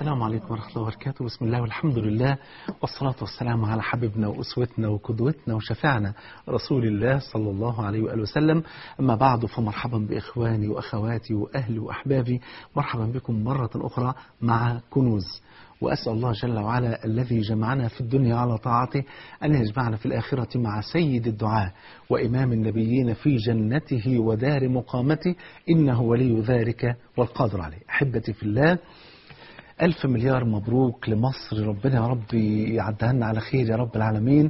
السلام عليكم ورحمة الله وبركاته. بسم الله والحمد لله والصلاة والسلام على حبيبنا وأسوتنا وقدوتنا وشفيعنا رسول الله صلى الله عليه وآله وسلم. أما بعد، فمرحبا بإخواني وأخواتي وأهلي وأحبابي، مرحبا بكم مرة أخرى مع كنوز. وأسأل الله جل وعلا الذي جمعنا في الدنيا على طاعته أن يجمعنا في الآخرة مع سيد الدعاء وإمام النبيين في جنته ودار مقامته، إنه ولي ذلك والقادر عليه. أحبتي في الله، 1000 مليار مبروك لمصر، ربنا يا رب يعدها لنا على خير يا رب العالمين،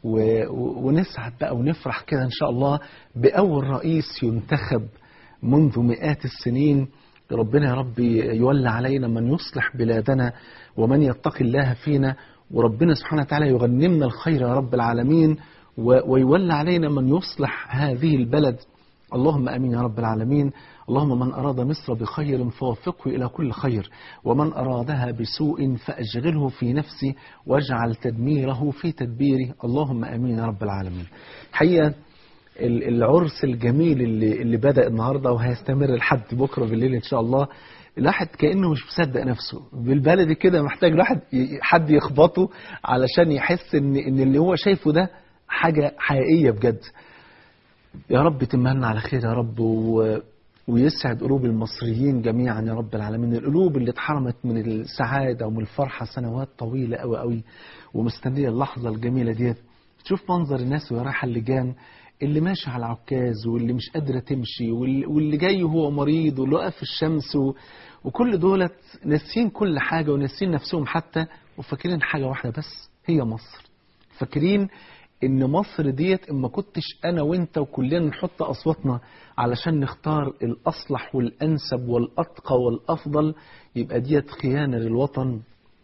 ونسعد بقى ونفرح كده إن شاء الله بأول رئيس ينتخب منذ مئات السنين. ربنا يا رب يولى علينا من يصلح بلادنا ومن يتقي الله فينا، وربنا سبحانه وتعالى يغنمنا الخير يا رب العالمين، ويولى علينا من يصلح هذه البلد. اللهم أمين يا رب العالمين. اللهم من أراد مصر بخير فوفقه إلى كل خير، ومن أرادها بسوء فأشغله في نفسي واجعل تدميره في تدبيره. اللهم أمين يا رب العالمين. حقيقة العرس الجميل اللي بدأ النهاردة وهيستمر لحد بكرة بالليل إن شاء الله، الواحد كأنه مش مصدق نفسه. بالبلدي كده محتاج الواحد حد يخبطه علشان يحس إن اللي هو شايفه ده حاجة حقيقية بجد. يا رب تمهلنا على خير يا رب، ويسعد قلوب المصريين جميعا يا رب العالمين، القلوب اللي اتحرمت من السعادة ومن الفرحة سنوات طويلة قوي قوي ومستنية اللحظة الجميلة ديت. تشوف منظر الناس وهي رايحة اللجان، اللي ماشي على عكاز واللي مش قادرة تمشي واللي جاي وهو مريض واللي واقف في الشمس وكل دولت ناسين كل حاجة وناسين نفسهم حتى، وفاكرين حاجة واحدة بس هي مصر. فاكرين ان مصر ديت اما كنتش انا وانت وكلنا نحط اصواتنا علشان نختار الاصلح والانسب والاتقى والافضل، يبقى ديت خيانة للوطن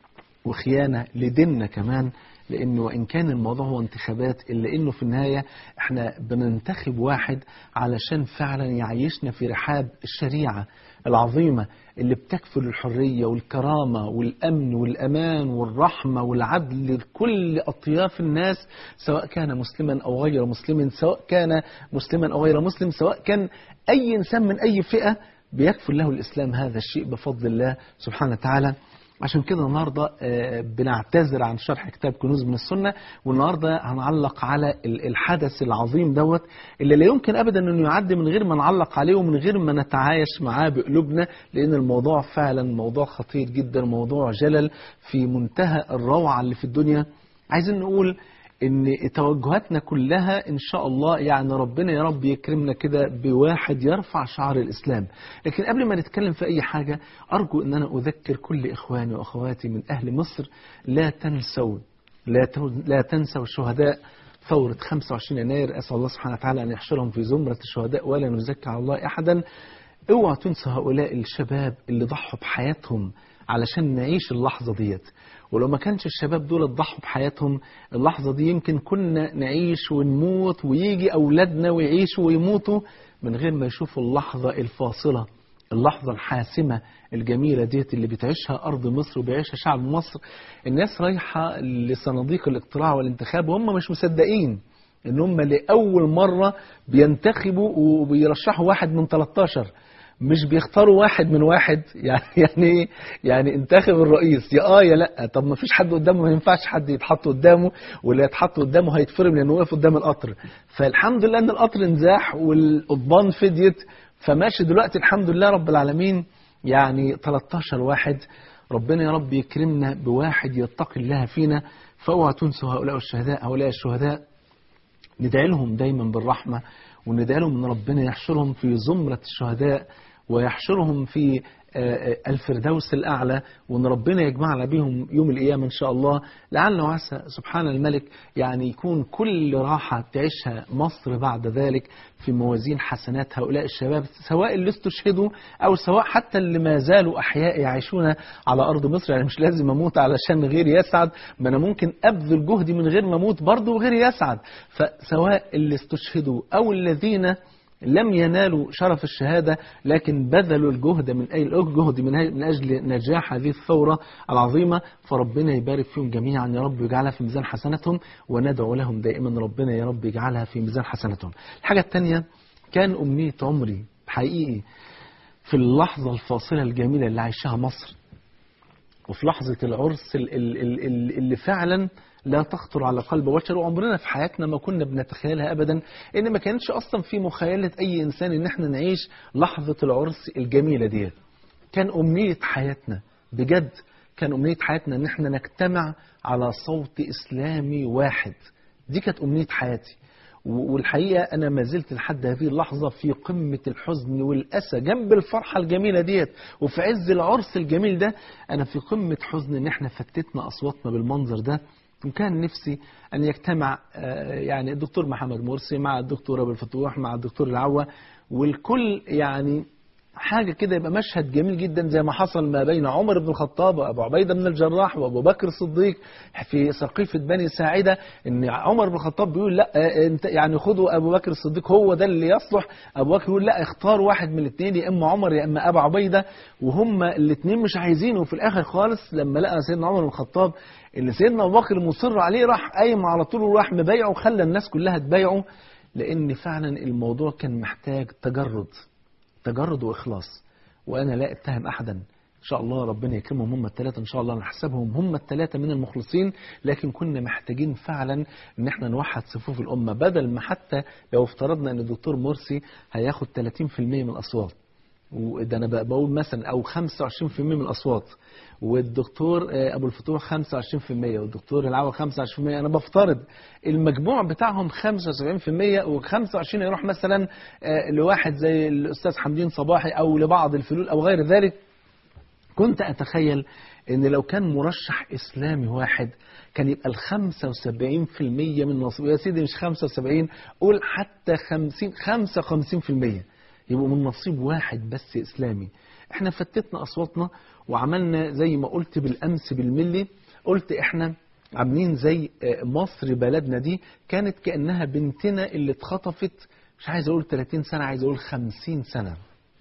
وخيانة لديننا كمان. لانه وان كان الموضوع هو انتخابات، الا انه في النهاية احنا بننتخب واحد علشان فعلا يعيشنا في رحاب الشريعة العظيمة اللي بتكفل الحرية والكرامة والأمن والأمان والرحمة والعدل لكل أطياف الناس، سواء كان مسلما أو غير مسلم، سواء كان مسلما أو غير مسلم، سواء كان أي إنسان من أي فئة، بيكفل له الإسلام هذا الشيء بفضل الله سبحانه وتعالى. عشان كده النهاردة بنعتذر عن شرح كتاب كنوز من السنة، والنهاردة هنعلق على الحدث العظيم دوت اللي لا يمكن أبدا أنه يعدي من غير ما نعلق عليه ومن غير ما نتعايش معاه بقلوبنا، لأن الموضوع فعلا موضوع خطير جدا، موضوع جلل في منتهى الروعة اللي في الدنيا. عايزين نقول ان توجهاتنا كلها ان شاء الله يعني ربنا يا رب يكرمنا كده بواحد يرفع شعار الاسلام. لكن قبل ما نتكلم في اي حاجة، ارجو ان انا اذكر كل اخواني واخواتي من اهل مصر، لا تنسوا شهداء ثورة 25 يناير. اسال الله سبحانه وتعالى ان يحشرهم في زمرة الشهداء ولا نزكي على الله احدا. اوعوا تنسوا هؤلاء الشباب اللي ضحوا بحياتهم علشان نعيش اللحظة ديت، ولو ما كانش الشباب دول ضحوا بحياتهم اللحظة دي يمكن كنا نعيش ونموت، ويجي أولادنا ويعيشوا ويموتوا من غير ما يشوفوا اللحظة الفاصلة، اللحظة الحاسمة الجميلة ديت اللي بتعيشها أرض مصر وبيعيشها شعب مصر. الناس رايحة لصناديق الاقتراع والانتخاب وهم مش مصدقين إن هم لأول مرة بينتخبوا وبيرشحوا واحد من 13، مش بيختاروا واحد من واحد. يعني انتخب الرئيس يا لا. طب ما فيش حد قدامه، ما ينفعش حد يتحط قدامه، واللي يتحط قدامه هيتفرم لانه واقف قدام القطر. فالحمد لله ان القطر انزاح والقضبان فديت، فماشي دلوقتي الحمد لله رب العالمين. يعني 13 واحد، ربنا يا رب يكرمنا بواحد يتقي الله فينا. فاوعوا تنسوا هؤلاء الشهداء، ندعي لهم دايما بالرحمة، وندعي لهم ان ربنا يحشرهم في زمرة الشهداء ويحشرهم في الفردوس الأعلى، وأن ربنا يجمعنا بهم يوم القيامة إن شاء الله. لعل وعسى سبحان الملك يعني يكون كل راحة تعيشها مصر بعد ذلك في موازين حسنات هؤلاء الشباب، سواء اللي استشهدوا أو سواء حتى اللي ما زالوا أحياء يعيشون على أرض مصر. يعني مش لازم أموت علشان غيري يسعد، ما أنا ممكن أبذل جهدي من غير ما أموت برضه وغيري يسعد. فسواء اللي استشهدوا أو الذين لم ينالوا شرف الشهادة لكن بذلوا الجهد من أجل نجاح هذه الثورة العظيمة، فربنا يبارك فيهم جميعا يا رب ويجعلها في ميزان حسناتهم، وندعو لهم دائما ربنا يا رب يجعلها في ميزان حسناتهم. الحاجة الثانية، كان أمنية عمري حقيقي في اللحظة الفاصلة الجميلة اللي عايشها مصر وفي لحظة العرس اللي فعلا لا تخطر على قلب بشر، وعمرنا في حياتنا ما كنا بنتخيلها أبدا، إن ما كانش أصلا في مخيلة أي إنسان إن احنا نعيش لحظة العرس الجميلة دي. كان أمنية حياتنا بجد، كان أمنية حياتنا إن احنا نجتمع على صوت إسلامي واحد. دي كانت أمنية حياتي، والحقيقة أنا ما زلت لحد هذه اللحظة في قمة الحزن والأسى جنب الفرحة الجميلة ديت، وفي عز العرس الجميل ده أنا في قمة حزن إن احنا فتتنا أصواتنا بالمنظر ده. وكان نفسي أن يجتمع يعني الدكتور محمد مرسي مع الدكتور أبو الفتوح مع الدكتور العوة، والكل يعني حاجة كده، يبقى مشهد جميل جدا زي ما حصل ما بين عمر بن الخطاب وأبو عبيدة بن الجراح وأبو بكر الصديق في سقيفة بني ساعدة. إن عمر بن الخطاب بيقول لا انت يعني خدوا أبو بكر الصديق هو ده اللي يصلح، أبو بكر يقول لا اختار واحد من الاثنين، يا إما عمر يا إما أبو عبيدة، وهم الاثنين مش عايزينه. وفي الآخر خالص لما لقى سيدنا عمر بن الخطاب اللي سيدنا أبو بكر مصر عليه، راح قايم على طول وراح مبايعه وخلى الناس كلها تبايعه، لأن فعلا الموضوع كان محتاج تجرد وإخلاص. وأنا لا أتهم أحدا، إن شاء الله ربنا يكرمهم هم الثلاثة، إن شاء الله نحسبهم هم الثلاثة من المخلصين، لكن كنا محتاجين فعلا إن احنا نوحد صفوف الأمة، بدل ما حتى لو افترضنا إن الدكتور مرسي هياخد 30% من الأصوات، وده أنا بقول مثلا أو 25% من الأصوات، والدكتور أبو الفتوح 25%، والدكتور العوة 25%، أنا بفترض المجموع بتاعهم 75%، و25 يروح مثلا لواحد زي الأستاذ حمدين صباحي أو لبعض الفلول أو غير ذلك. كنت أتخيل إن لو كان مرشح إسلامي واحد كان يبقى 75% من نصيب، يا سيدي مش 75، قول حتى 55% يبقوا من نصيب واحد بس إسلامي. احنا فتتنا أصواتنا وعملنا زي ما قلت بالأمس بالملي، قلت احنا عاملين زي مصر بلدنا دي كانت كأنها بنتنا اللي اتخطفت، مش عايز اقول 30 سنة، عايز اقول 50 سنة.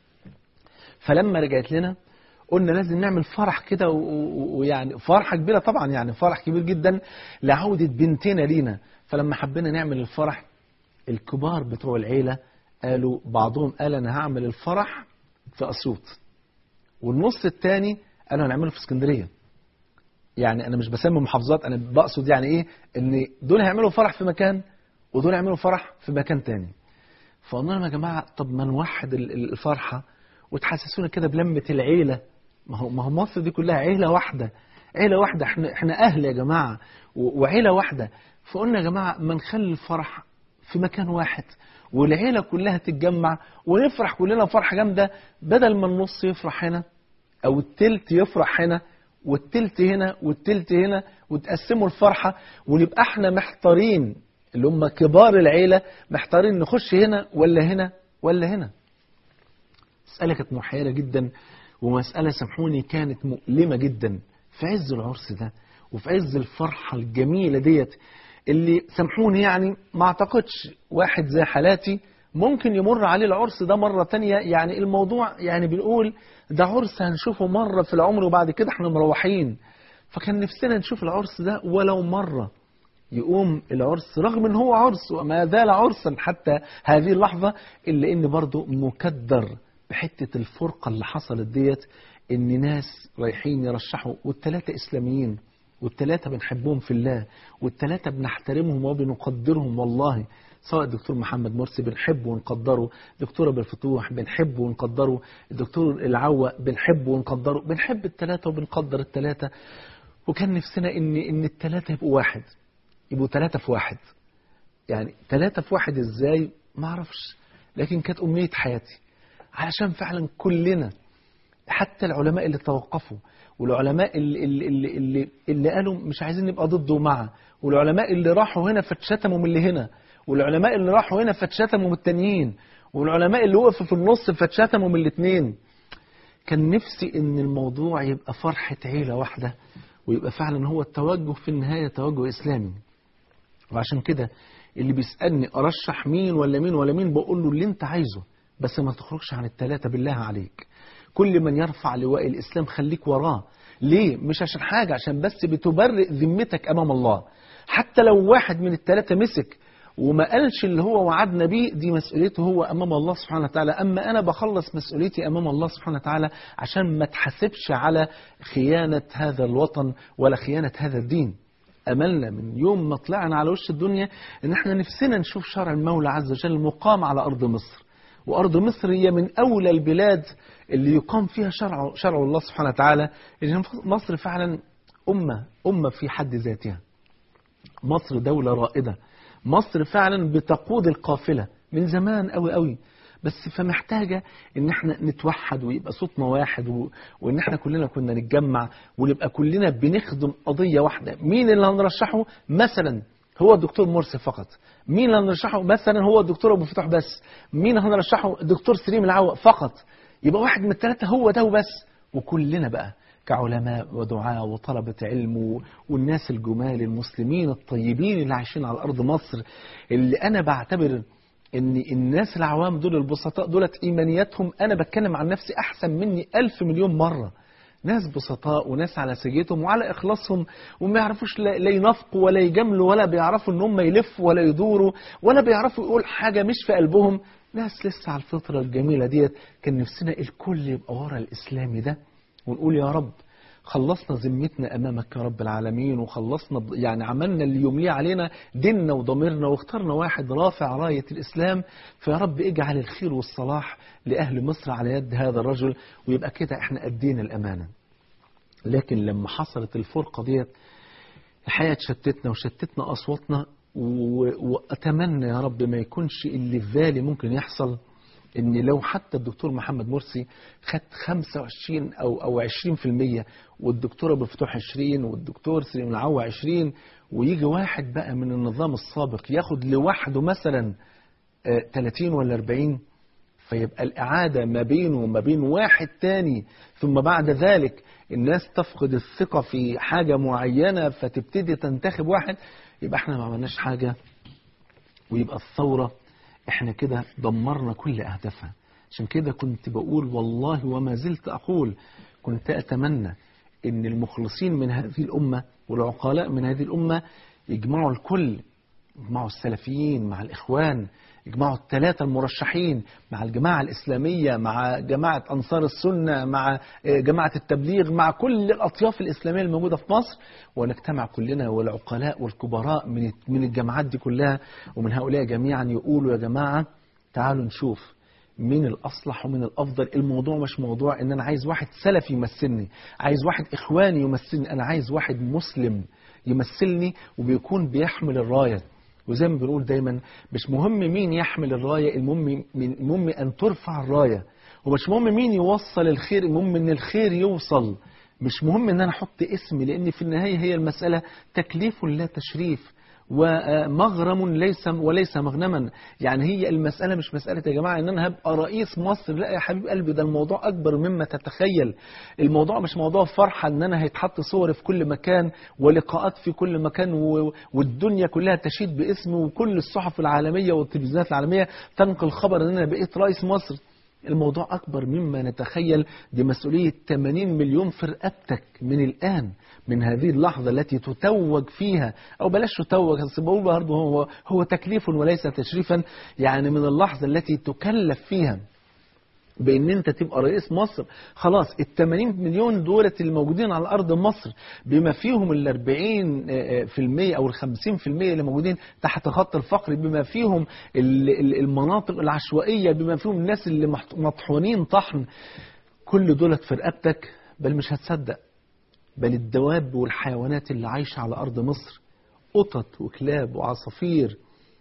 فلما رجعت لنا قلنا لازم نعمل فرح كده، ويعني فرحة كبيرة طبعا، يعني فرح كبير جدا لعودة بنتنا لينا. فلما حبينا نعمل الفرح، الكبار بتوع العيلة قالوا، بعضهم قال أنا هعمل الفرح في أسيوط، والنص الثاني قالوا هنعمله في اسكندرية. يعني أنا مش بسمي محافظات، أنا بقصد يعني إيه، إن دول هيعملوا فرح في مكان ودول هيعملوا فرح في مكان تاني. فقلنا لهم يا جماعة طب ما نوحد الفرحة وتحسسونا كده بلمة العيلة، ما هو مصر دي كلها عيلة واحدة، عيلة واحدة، احنا أهل يا جماعة وعيلة واحدة. فقلنا يا جماعة ما نخلي الفرح في مكان واحد والعيلة كلها تتجمع ونفرح كلنا فرحة جامدة، بدل ما النص يفرح هنا أو التلت يفرح هنا والتلت هنا والتلت هنا، وتقسموا الفرحة ونبقى احنا محتارين، اللي هم كبار العيلة محتارين نخش هنا ولا هنا ولا هنا. مسألة كانت محيرة جدا، ومسألة سامحوني كانت مؤلمة جدا في عز العرس ده وفي عز الفرحة الجميلة ديت، اللي سامحوني يعني ما اعتقدش واحد زي حالاتي ممكن يمر عليه العرس ده مرة تانية. يعني الموضوع يعني بنقول ده عرس هنشوفه مرة في العمر وبعد كده احنا مروحين. فكان نفسنا نشوف العرس ده ولو مرة، يقوم العرس رغم ان هو عرس وما زال عرسا حتى هذه اللحظة، إلا ان برضو مكدر بحتة الفرقة اللي حصلت ديت، ان ناس رايحين يرشحوا والثلاثة إسلاميين والثلاثة بنحبهم في الله والثلاثة بنحترمهم وبنقدرهم والله، سواء الدكتور محمد مرسي بنحبه ونقدره، دكتور أبو الفتوح بنحبه ونقدره، الدكتور العوة بنحبه ونقدره، بنحب الثلاثة وبنقدر الثلاثة. وكان نفسنا ان الثلاثة يبقوا واحد، يبقوا ثلاثة في واحد. يعني ثلاثة في واحد ازاي ما اعرفش، لكن كانت أمنية حياتي، علشان فعلا كلنا، حتى العلماء اللي توقفوا والعلماء اللي قالوا مش عايزين نبقى ضده ومعه، والعلماء اللي راحوا هنا فاتشتموا من اللي هنا، والعلماء اللي راحوا هنا فاتشتموا من التانيين، والعلماء اللي وقفوا في النص فاتشتموا من الاثنين. كان نفسي ان الموضوع يبقى فرحة عيلة واحدة، ويبقى فعلا هو التوجه في النهاية توجه إسلامي. وعشان كده اللي بيسألني أرشح مين ولا مين ولا مين، بقول له اللي انت عايزه، بس ما تخرجش عن الثلاثة بالله عليك. كل من يرفع لواء الإسلام خليك وراه. ليه؟ مش عشان حاجة، عشان بس بتبرئ ذمتك أمام الله. حتى لو واحد من الثلاثة مسك وما قالش اللي هو وعدنا بيه، دي مسؤوليته هو أمام الله سبحانه وتعالى. أما أنا بخلص مسؤوليتي أمام الله سبحانه وتعالى عشان ما تحاسبش على خيانة هذا الوطن ولا خيانة هذا الدين. أملنا من يوم ما طلعنا على وش الدنيا إن احنا نفسنا نشوف شرع المولى عز وجل مقام على أرض مصر، وأرض مصر هي من أولى البلاد اللي يقام فيها شرع الله سبحانه وتعالى. إن مصر فعلا أمة في حد ذاتها. مصر دولة رائدة، مصر فعلا بتقود القافلة من زمان قوي قوي، بس فمحتاجة ان احنا نتوحد ويبقى صوتنا واحد وان احنا كلنا كنا نتجمع ونبقى كلنا بنخدم قضية واحدة. مين اللي هنرشحه؟ مثلا هو الدكتور مرسي فقط. مين اللي هنرشحه؟ مثلا هو الدكتور ابو فتوح بس. مين هنرشحه؟ الدكتور سليم العوق فقط. يبقى واحد من الثلاثة هو ده وبس، وكلنا بقى كعلماء ودعاء وطلبة علم والناس الجمال المسلمين الطيبين اللي عايشين على أرض مصر، اللي أنا بعتبر إن الناس العوام دول البسطاء دولت إيمانياتهم، أنا بتكلم عن نفسي أحسن مني 1000 مليون مرة. ناس بسطاء وناس على سجيتهم وعلى إخلاصهم، وما يعرفوش لا ينافقوا ولا يجاملوا ولا بيعرفوا إن هم يلفوا ولا يدوروا ولا بيعرفوا يقول حاجة مش في قلبهم. ناس لسه على الفطرة الجميلة ديت. كان نفسنا الكل يبقى ورا الإسلامي ده، ونقول يا رب خلصنا ذمتنا أمامك يا رب العالمين، وخلصنا يعني عملنا اللي يمليه علينا ديننا وضميرنا، واخترنا واحد رافع راية الإسلام. فيا رب اجعل الخير والصلاح لأهل مصر على يد هذا الرجل، ويبقى كده احنا أدينا الأمانة. لكن لما حصلت الفرقة ديت الحقيقة شتتنا أصواتنا، وأتمنى يا رب ما يكونش اللي في بالي ممكن يحصل، ان لو حتى الدكتور محمد مرسي خد 25 او 20%، والدكتور ابو فتوح 20، والدكتور سليم العوا 20، ويجي واحد بقى من النظام السابق ياخد لوحده مثلا 30 ولا 40، فيبقى الإعادة ما بينه وما بين واحد تاني، ثم بعد ذلك الناس تفقد الثقة في حاجة معينة فتبتدي تنتخب واحد، يبقى احنا ما عملناش حاجة، ويبقى الثورة احنا كده دمرنا كل أهدافها. عشان كده كنت بقول والله وما زلت أقول، كنت أتمنى ان المخلصين من هذه الأمة والعقلاء من هذه الأمة يجمعوا الكل، يجمعوا السلفيين مع الإخوان، يجمعوا الثلاثة المرشحين مع الجماعة الإسلامية، مع جماعة أنصار السنة، مع جماعة التبليغ، مع كل الأطياف الإسلامية الموجودة في مصر، ونجتمع كلنا والعقلاء والكبراء من الجماعات دي كلها ومن هؤلاء جميعا يقولوا يا جماعة تعالوا نشوف مين الأصلح ومن الأفضل. الموضوع مش موضوع إن أنا عايز واحد سلفي يمثلني، عايز واحد إخواني يمثلني، أنا عايز واحد مسلم يمثلني وبيكون بيحمل الراية. وزي ما بنقول دايما مش مهم مين يحمل الراية، المهم أن ترفع الراية، ومش مهم مين يوصل الخير، المهم أن الخير يوصل. مش مهم أن أنا أحط اسمي، لأن في النهاية هي المسألة تكليف لا تشريف، ومغرم وليس مغنما. يعني هي المسألة مش مسألة يا جماعة ان انا هبقى رئيس مصر، لا يا حبيب قلبي، ده الموضوع اكبر مما تتخيل. الموضوع مش موضوع فرحة ان انا هيتحط صوري في كل مكان ولقاءات في كل مكان والدنيا كلها تشيد باسمي، وكل الصحف العالمية والتلفزيونات العالمية تنقل خبر ان انا بقيت رئيس مصر. الموضوع أكبر مما نتخيل. دي مسؤولية 80 مليون في رقبتك من الآن، من هذه اللحظة التي تتوج فيها، أو بلاش تتوج، بقول برضه هو تكليف وليس تشريفا. يعني من اللحظة التي تكلف فيها بأن أنت تبقى رئيس مصر، خلاص 80 مليون دولة الموجودين على أرض مصر، بما فيهم 40% أو 50% اللي موجودين تحت خط الفقر، بما فيهم المناطق العشوائية، بما فيهم الناس اللي مطحونين طحن، كل دولة في رقبتك. بل مش هتصدق، بل الدواب والحيوانات اللي عايشة على أرض مصر، قطط وكلاب وعصافير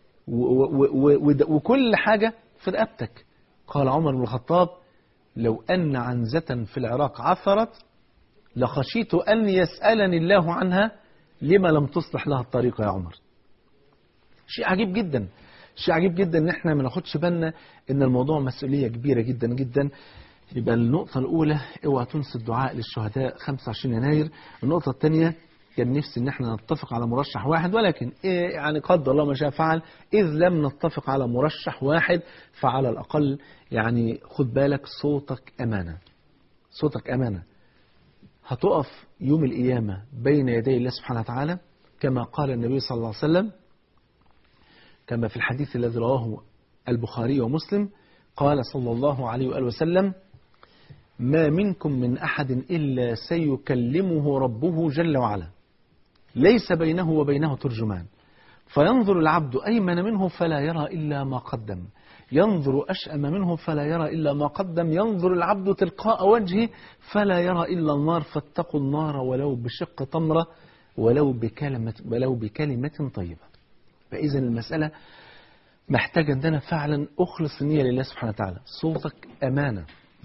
وكل حاجة في رقبتك. قال عمر بن الخطاب: لو أن عنزة في العراق عثرت لخشيت أن يسألني الله عنها لما لم تصلح لها الطريق يا عمر. شيء عجيب جدا، شيء عجيب جدا ان احنا ما ناخدش بالنا ان الموضوع مسؤولية كبيرة جدا جدا. يبقى النقطة الأولى اوعى تنسى الدعاء للشهداء 25 يناير. النقطة الثانية كان نفسي ان احنا نتفق على مرشح واحد، ولكن يعني قدر الله ما شاء فعل. إذ لم نتفق على مرشح واحد فعلى الأقل يعني خد بالك، صوتك أمانة، صوتك أمانة. هتقف يوم القيامة بين يدي الله سبحانه وتعالى كما قال النبي صلى الله عليه وسلم: كما في الحديث الذي رواه البخاري ومسلم قال صلى الله عليه وآله وسلم: ما منكم من أحد إلا سيكلمه ربه جل وعلا ليس بينه وبينه ترجمان، فينظر العبد أيمن منه فلا يرى إلا ما قدم، ينظر أشأم منه فلا يرى إلا ما قدم، ينظر العبد تلقاء وجهه فلا يرى إلا النار، فاتقوا النار ولو بشق تمرة ولو بكلمة طيبة. فإذا المسألة محتاجة أن أنا فعلا أخلص النية لله سبحانه وتعالى. صوتك أمانة.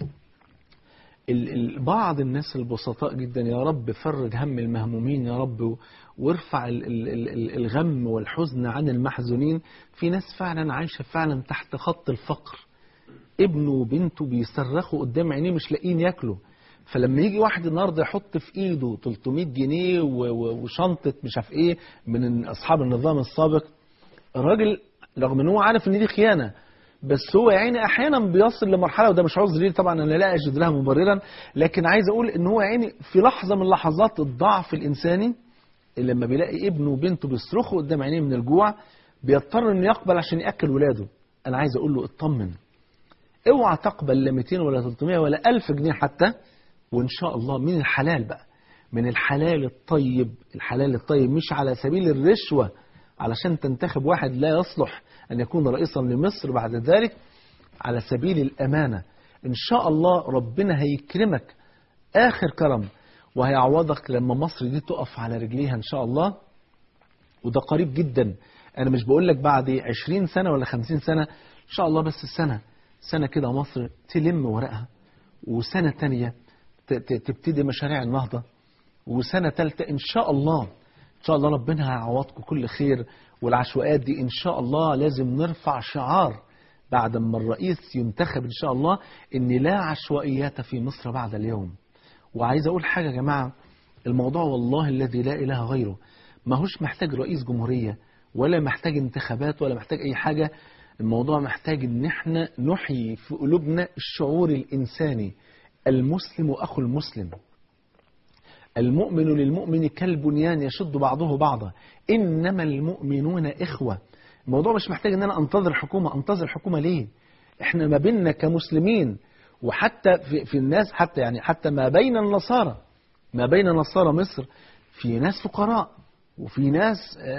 بعض الناس البسطاء جدا: يا رب فرج هم المهمومين يا رب، وارفع الغم والحزن عن المحزونين. في ناس فعلا عايشة فعلا تحت خط الفقر، ابنه وبنته بيصرخوا قدام عينيه مش لاقيين ياكلوا، فلما يجي واحد النهارده يحط في ايده 300 جنيه وشنطة مش عارف ايه من اصحاب النظام السابق، الراجل رغم ان هو عارف ان دي خيانة، بس هو يعني احيانا بيصل لمرحله، وده مش عذر ليه طبعا، انا لا اجد لها مبررا، لكن عايز اقول ان هو يعني في لحظه من لحظات الضعف الانساني اللي لما بيلاقي ابنه وبنته بيصرخوا قدام عينيه من الجوع بيضطر انه يقبل عشان ياكل ولاده. انا عايز اقول له اطمن، اوعى تقبل لا 200 ولا 300 ولا 1000 جنيه حتى، وان شاء الله من الحلال بقى، من الحلال الطيب. الحلال الطيب مش على سبيل الرشوه علشان تنتخب واحد لا يصلح أن يكون رئيسا لمصر بعد ذلك، على سبيل الأمانة. إن شاء الله ربنا هيكرمك آخر كرم، وهيعوضك لما مصر دي تقف على رجليها إن شاء الله، وده قريب جدا. أنا مش بقول لك بعد 20 سنة ولا 50 سنة، إن شاء الله بس سنة كده مصر تلم ورقها، وسنة تانية تبتدي مشاريع النهضة، وسنة ثالثة إن شاء الله إن شاء الله ربنا هيعوضكم كل خير. والعشوائيات دي إن شاء الله لازم نرفع شعار بعد ما الرئيس ينتخب إن شاء الله إن لا عشوائيات في مصر بعد اليوم. وعايز أقول حاجة يا جماعة، الموضوع والله الذي لا إله غيره ما هوش محتاج رئيس جمهورية ولا محتاج انتخابات ولا محتاج أي حاجة. الموضوع محتاج إن احنا نحيي في قلوبنا الشعور الإنساني. المسلم أخو المسلم، المؤمن للمؤمن كالبنيان يشد بعضه بعضا، إنما المؤمنون إخوة. الموضوع مش محتاج ان انا انتظر حكومة ليه؟ احنا ما بيننا كمسلمين، وحتى في الناس، حتى ما بين نصارى مصر في ناس فقراء وفي ناس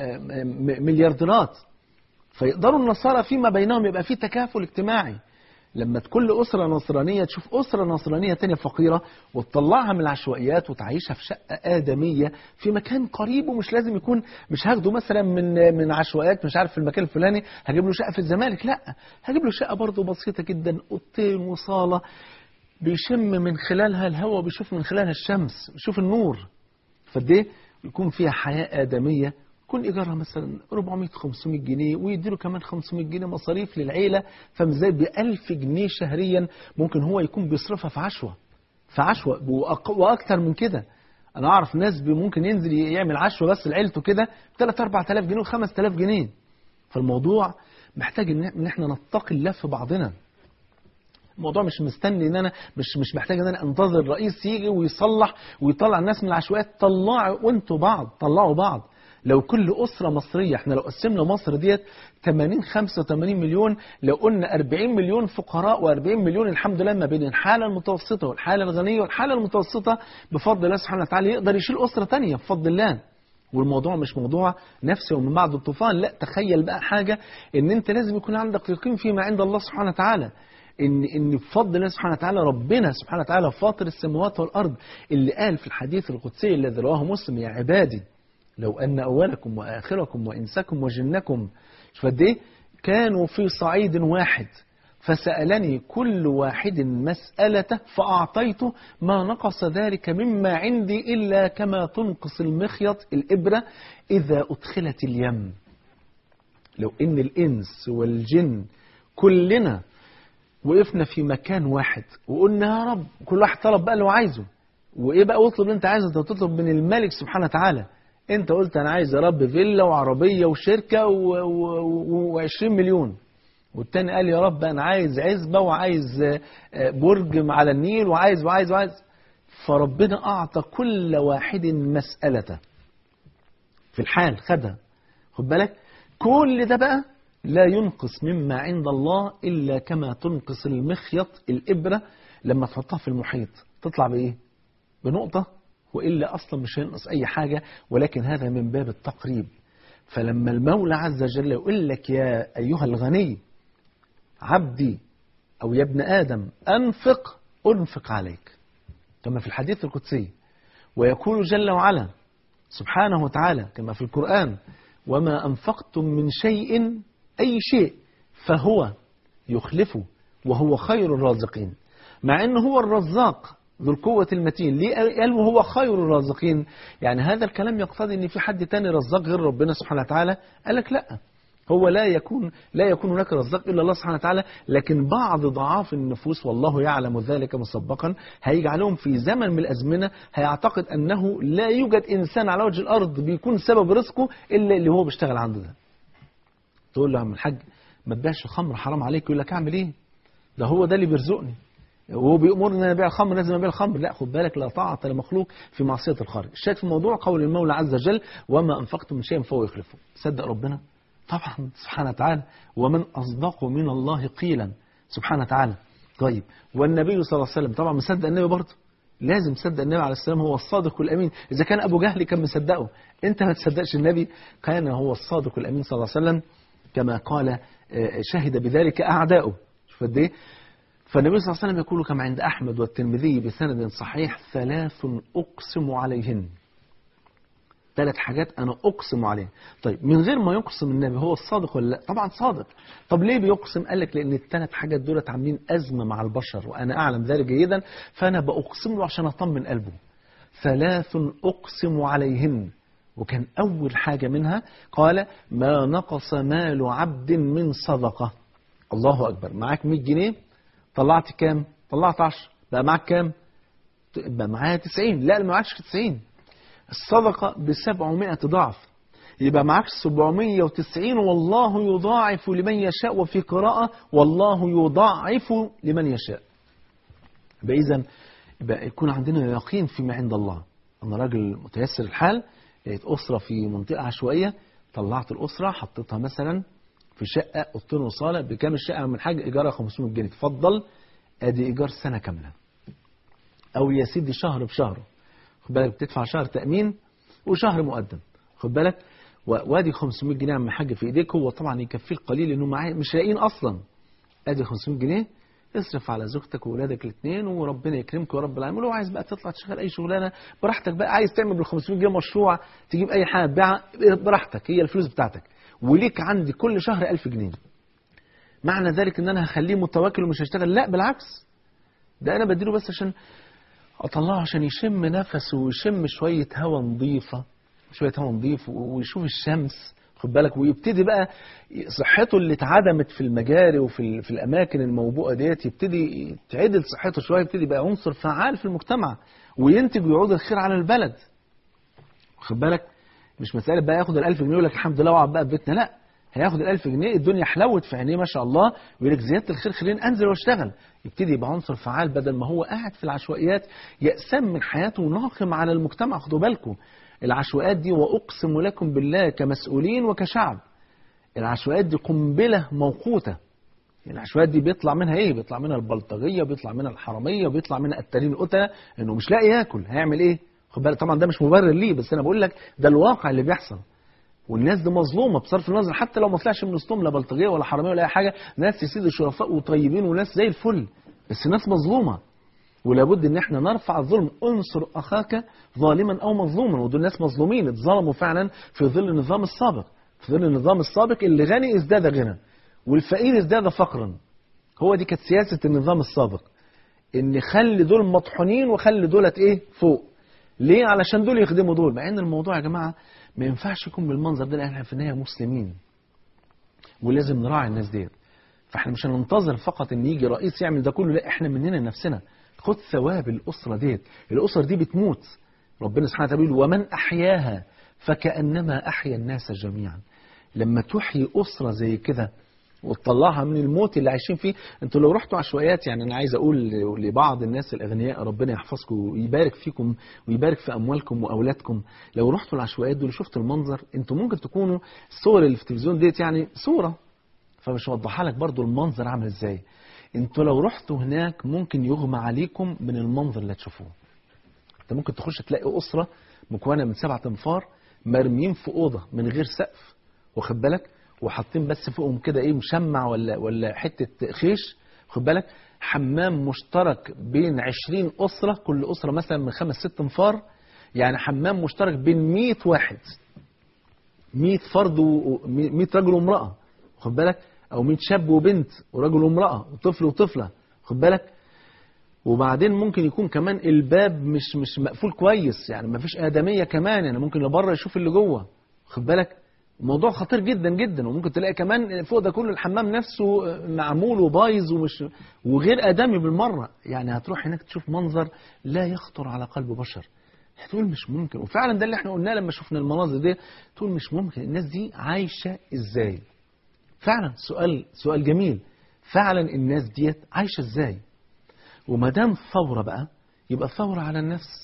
مليارديرات، فيقدروا النصارى فيما بينهم يبقى في تكافل اجتماعي. لما كل أسرة نصرانية تشوف أسرة نصرانية تانية فقيرة وتطلعها من العشوائيات وتعيشها في شقة آدمية في مكان قريب، ومش لازم يكون، مش هاخده مثلا من عشوائيات مش عارف في المكان الفلاني هجيب له شقة في الزمالك، لا، هجيب له شقة برضه بسيطة جدا، أوضتين وصالة بيشم من خلالها الهواء وبيشوف من خلالها الشمس، بيشوف النور، فدي يكون فيها حياة آدمية. يكون إيجارها مثلا 400-500 جنيه، ويديله كمان 500 جنيه مصاريف للعيلة، فمزاي ب1000 جنيه شهريا ممكن هو يكون بيصرفها في عشوة وأكتر من كده. أنا أعرف ناس ممكن ينزل يعمل عشوة بس لعيلته كده 3-4,000 جنيه و5,000 جنيه. فالموضوع محتاج إن احنا نتقي الله في بعضنا. الموضوع مش مستني ان انا مش محتاج ان انا انتظر الرئيس يجي ويصلح ويطلع الناس من العشوائيات. طلعوا وانتوا بعض، طلعوا بعض. لو كل أسرة مصرية، احنا لو قسمنا مصر ديت 80-85 مليون، لو قلنا 40 مليون فقراء و40 مليون الحمد لله ما بين الحالة المتوسطة والحالة الغنية والحالة المتوسطة، بفضل الله سبحانه وتعالى يقدر يشيل أسرة تانية بفضل الله. والموضوع مش موضوع نفسي ومن بعد الطوفان، لا، تخيل بقى حاجة ان انت لازم يكون عندك يقين فيما عند الله سبحانه وتعالى، ان بفضل الله سبحانه وتعالى ربنا سبحانه وتعالى فاطر السماوات والأرض، اللي قال في الحديث القدسي الذي رواه مسلم: يا عبادي لو أن أولكم وآخركم وإنسكم وجنكم، شوف قد إيه، كانوا في صعيد واحد فسألني كل واحد مسألته فأعطيته ما نقص ذلك مما عندي إلا كما تنقص المخيط الإبرة إذا أدخلت اليم. لو إن الإنس والجن كلنا وقفنا في مكان واحد وقلنا يا رب، كل واحد طلب بقى اللي هو عايزه، وإيه بقى اطلب اللي أنت عايزه، أنت تطلب من الملك سبحانه وتعالى. انت قلت انا عايز يا رب فيلا وعربية وشركة و20 مليون، والتاني قال يا رب انا عايز عزبة وعايز برج على النيل وعايز وعايز وعايز. فربنا اعطى كل واحد مسألته في الحال، خدها، خد بالك. كل ده بقى لا ينقص مما عند الله إلا كما تنقص المخيط الإبرة لما تحطها في المحيط تطلع بإيه؟ بنقطة، وإلا أصلا مش هينقص أي حاجة، ولكن هذا من باب التقريب. فلما المولى عز وجل يقول لك يا أيها الغني عبدي أو يا ابن آدم أنفق عليك، كما في الحديث القدسي، ويقول جل وعلا سبحانه وتعالى كما في القرآن وما أنفقتم من شيء أي شيء فهو يخلفه وهو خير الرازقين. مع أنه هو الرزاق ذو القوة المتين، ليه قال وهو خير الرازقين؟ يعني هذا الكلام يقتضي أن في حد تاني رزاق غير ربنا سبحانه وتعالى؟ قال لك لا، هو لا يكون هناك رزاق إلا الله سبحانه وتعالى، لكن بعض ضعاف النفوس والله يعلم ذلك مسبقا هيجي عليهم في زمن من الأزمنة هيعتقد أنه لا يوجد إنسان على وجه الأرض بيكون سبب رزقه إلا اللي هو بيشتغل عنده ده. تقول له يا عم الحاج ما تبيعش خمر حرام عليك، يقول لك أعمل إيه؟ ده هو ده اللي بيرزقني، وهو بيأمرني ان انا ابيع الخمر لازم ابيع الخمر. لا، خد بالك، لا طاعة لمخلوق في معصية الخالق. الشاهد في الموضوع قول المولى عز وجل وما أنفقتم من شيء فهو يخلفه. صدق ربنا طبعا سبحانه وتعالى، ومن أصدق من الله قيلا سبحانه وتعالى. طيب والنبي صلى الله عليه وسلم طبعا مصدق النبي برضه، لازم تصدق النبي عليه السلام هو الصادق الأمين. إذا كان أبو جهل كان مصدقه، أنت ما تصدقش النبي؟ كان هو الصادق الأمين صلى الله عليه وسلم كما قال شهد بذلك أعداؤه. شوف قد إيه. فالنبي صلى الله عليه وسلم يقول كما عند أحمد والترمذي بسند صحيح 3 أقسم عليهن. 3 حاجات أنا أقسم عليها. طيب من غير ما يقسم النبي هو الصادق ولا لا؟ طبعا صادق. طب ليه بيقسم؟ قال لك لأن ال3 حاجات دولت عاملين أزمة مع البشر وأنا أعلم ذلك جيدا، فأنا بأقسم له عشان أطمن قلبه. 3 أقسم عليهن. وكان أول حاجة منها قال ما نقص مال عبد من صدقة. الله أكبر. معاك 100 جنيه طلعت كام؟ طلعت 10، بقى معاك كام؟ بقى معايا 90. لا، ما معاكش 90. الصدقة ب700 ضعف، يبقى معاك 790 والله يضاعف لمن يشاء، وفي قراءة والله يضاعف لمن يشاء. إذن يبقى يكون عندنا يقين فيما عند الله. أنا راجل متيسر الحال، لقيت أسرة في منطقة عشوائية، طلعت الأسرة حطيتها مثلا في شقة أوضتين وصالة. بكام الشقة من حاجة؟ إيجارها 500 جنيه. تفضل أدي إيجار سنة كاملة، أو يا سيدي شهر بشهره. خد بالك بتدفع شهر تأمين وشهر مقدم. خد بالك وادي 500 جنيه عم حاجة في إيديك. هو طبعا يكفيه القليل لأنه معاه مش لاقيين أصلا. أدي 500 جنيه اصرف على زوجتك وولادك الاثنين وربنا يكرمك يا رب العالمين. ولو عايز بقى تطلع تشتغل أي شغلانة براحتك بقى، عايز تعمل بال 500 جنيه مشروع تجيب أي حاجة تبيعها براحتك، هي الفلوس بتاعتك. وليك عندي كل شهر 1000 جنيه. معنى ذلك ان انا هخليه متواكل ومش هشتغل؟ لا بالعكس، ده انا بديله بس عشان اطلعه عشان يشم نفسه ويشم شوية هوا نظيفة، ويشوف الشمس. خد بالك ويبتدي بقى صحته اللي اتعدمت في المجاري وفي الاماكن الموبوءة ديت يبتدي تعدل صحته شوية، يبتدي بقى عنصر فعال في المجتمع وينتج ويعود الخير على البلد. خد بالك مش مسألة بقى ياخد ال1000 جنيه ويقول لك الحمد لله وقعد بقى في بيتنا، لا، هياخد ال1000 جنيه الدنيا حلوت في عينيه ما شاء الله، ويقول لك زيادة الخير خليني انزل واشتغل. يبتدي يبقى عنصر فعال بدل ما هو قاعد في العشوائيات يأسم من حياته وناقم على المجتمع. خدوا بالكم العشوائيات دي وأقسم لكم بالله كمسؤولين وكشعب، العشوائيات دي قنبلة موقوتة. العشوائيات دي بيطلع منها ايه؟ بيطلع منها البلطجية، بيطلع منها الحرامية، وبيطلع منها قتالين القتلة، انه مش لاقي ياكل هيعمل ايه؟ خد بالك طبعا ده مش مبرر ليه، بس انا بقول لك ده الواقع اللي بيحصل. والناس دي مظلومه بصرف النظر حتى لو ما طلعش من وسطهم لا بلطجيه ولا حراميه ولا اي حاجه، ناس يسيدوا شرفاء وطيبين وناس زي الفل، بس ناس مظلومه. ولابد ان احنا نرفع الظلم. انصر اخاك ظالما او مظلوما، ودول ناس مظلومين اتظلموا فعلا في ظل النظام السابق. في ظل النظام السابق اللي غني ازداد غنى والفقير ازداد فقرا. هو دي كانت سياسه النظام السابق، ان خلي دول مطحونين وخلي دولت ايه فوق. ليه؟ علشان دول يخدموا دول. مع ان الموضوع يا جماعه ما ينفعش يكون بالمنظر ده، لان احنا في النهايه مسلمين ولازم نراعي الناس ديت. فاحنا مش هننتظر فقط ان يجي رئيس يعمل ده كله، لا، احنا مننا نفسنا. خد ثواب الاسره ديت، الاسر دي بتموت. ربنا سبحانه وتعالى بيقول ومن احياها فكانما احيا الناس جميعا. لما تحيي اسره زي كده وتطلعها من الموت اللي عايشين فيه. انتوا لو رحتوا عشوائيات، يعني انا عايز اقول لبعض الناس الاغنياء ربنا يحفظكم ويبارك فيكم ويبارك في اموالكم واولادكم، لو رحتوا العشوائيات دول شفتوا المنظر، انتوا ممكن تكونوا الصور اللي في التلفزيون ديت يعني صورة فمش هوضحها لك برضو المنظر عامل ازاي. انتوا لو رحتوا هناك ممكن يغمى عليكم من المنظر اللي هتشوفوه. انت ممكن تخش تلاقي أسرة مكونة من 7 أنفار مرميين في أوضة من غير سقف، واخد بالك، وحاطين بس فوقهم كده ايه مشمع ولا حتة خيش، واخد بالك، حمام مشترك بين 20 أسرة، كل أسرة مثلا من 5-6 أنفار، يعني حمام مشترك بين 100 واحد، 100 فرد 100 رجل وامرأة، واخد بالك، أو 100 شاب وبنت ورجل وامرأة وطفل وطفلة، واخد بالك. وبعدين ممكن يكون كمان الباب مش مقفول كويس، يعني ما فيش آدمية كمان، يعني ممكن اللي بره يشوف اللي جوه، واخد بالك. الموضوع خطير جدا جدا. وممكن تلاقي كمان فوق ده كله الحمام نفسه معمول وبايظ وغير آدمي بالمرة. يعني هتروح هناك تشوف منظر لا يخطر على قلب بشر، هتقول مش ممكن. وفعلا ده اللي احنا قلناه لما شفنا المناظر دي، تقول مش ممكن، الناس دي عايشة ازاي؟ فعلا سؤال جميل، فعلا الناس ديت عايشة ازاي؟ وما دام ثورة بقى يبقى ثورة على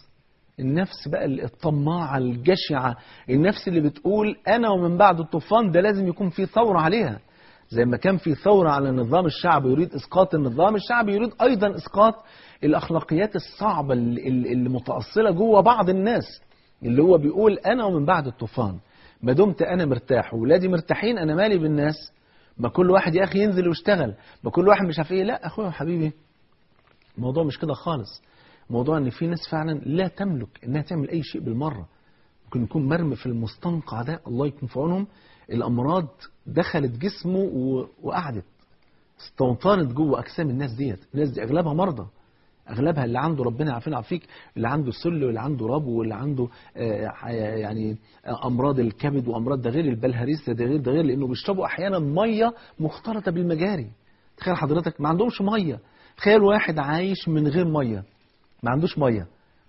النفس بقى الطماعة الجشعة، النفس اللي بتقول أنا ومن بعد الطوفان ده لازم يكون في ثورة عليها. زي ما كان في ثورة على النظام الشعبي يريد إسقاط النظام الشعبي، يريد أيضا إسقاط الأخلاقيات الصعبة اللي متأصلة جوه بعض الناس، اللي هو بيقول أنا ومن بعد الطوفان ما دمت أنا مرتاح وولادي مرتاحين أنا مالي بالناس، ما كل واحد يا أخي ينزل ويشتغل، ما كل واحد مش عارف إيه. لا أخويا وحبيبي، الموضوع مش كده خالص. موضوع ان في ناس فعلا لا تملك انها تعمل اي شيء بالمرة، ممكن يكون مرمي في المستنقع ده، الله يكون في عونهم، الامراض دخلت جسمه وقعدت استوطنت جوه اجسام الناس ديت. الناس دي اغلبها مرضى، اغلبها اللي عنده ربنا يعافينا ويعافيك، اللي عنده سل واللي عنده ربو واللي عنده يعني امراض الكبد وامراض، ده غير البلهارسيا، ده غير لانه بيشربوا احيانا ميه مختلطه بالمجاري. تخيل حضرتك ما عندهمش ميه، تخيل واحد عايش من غير ميه، ما عندوش ميه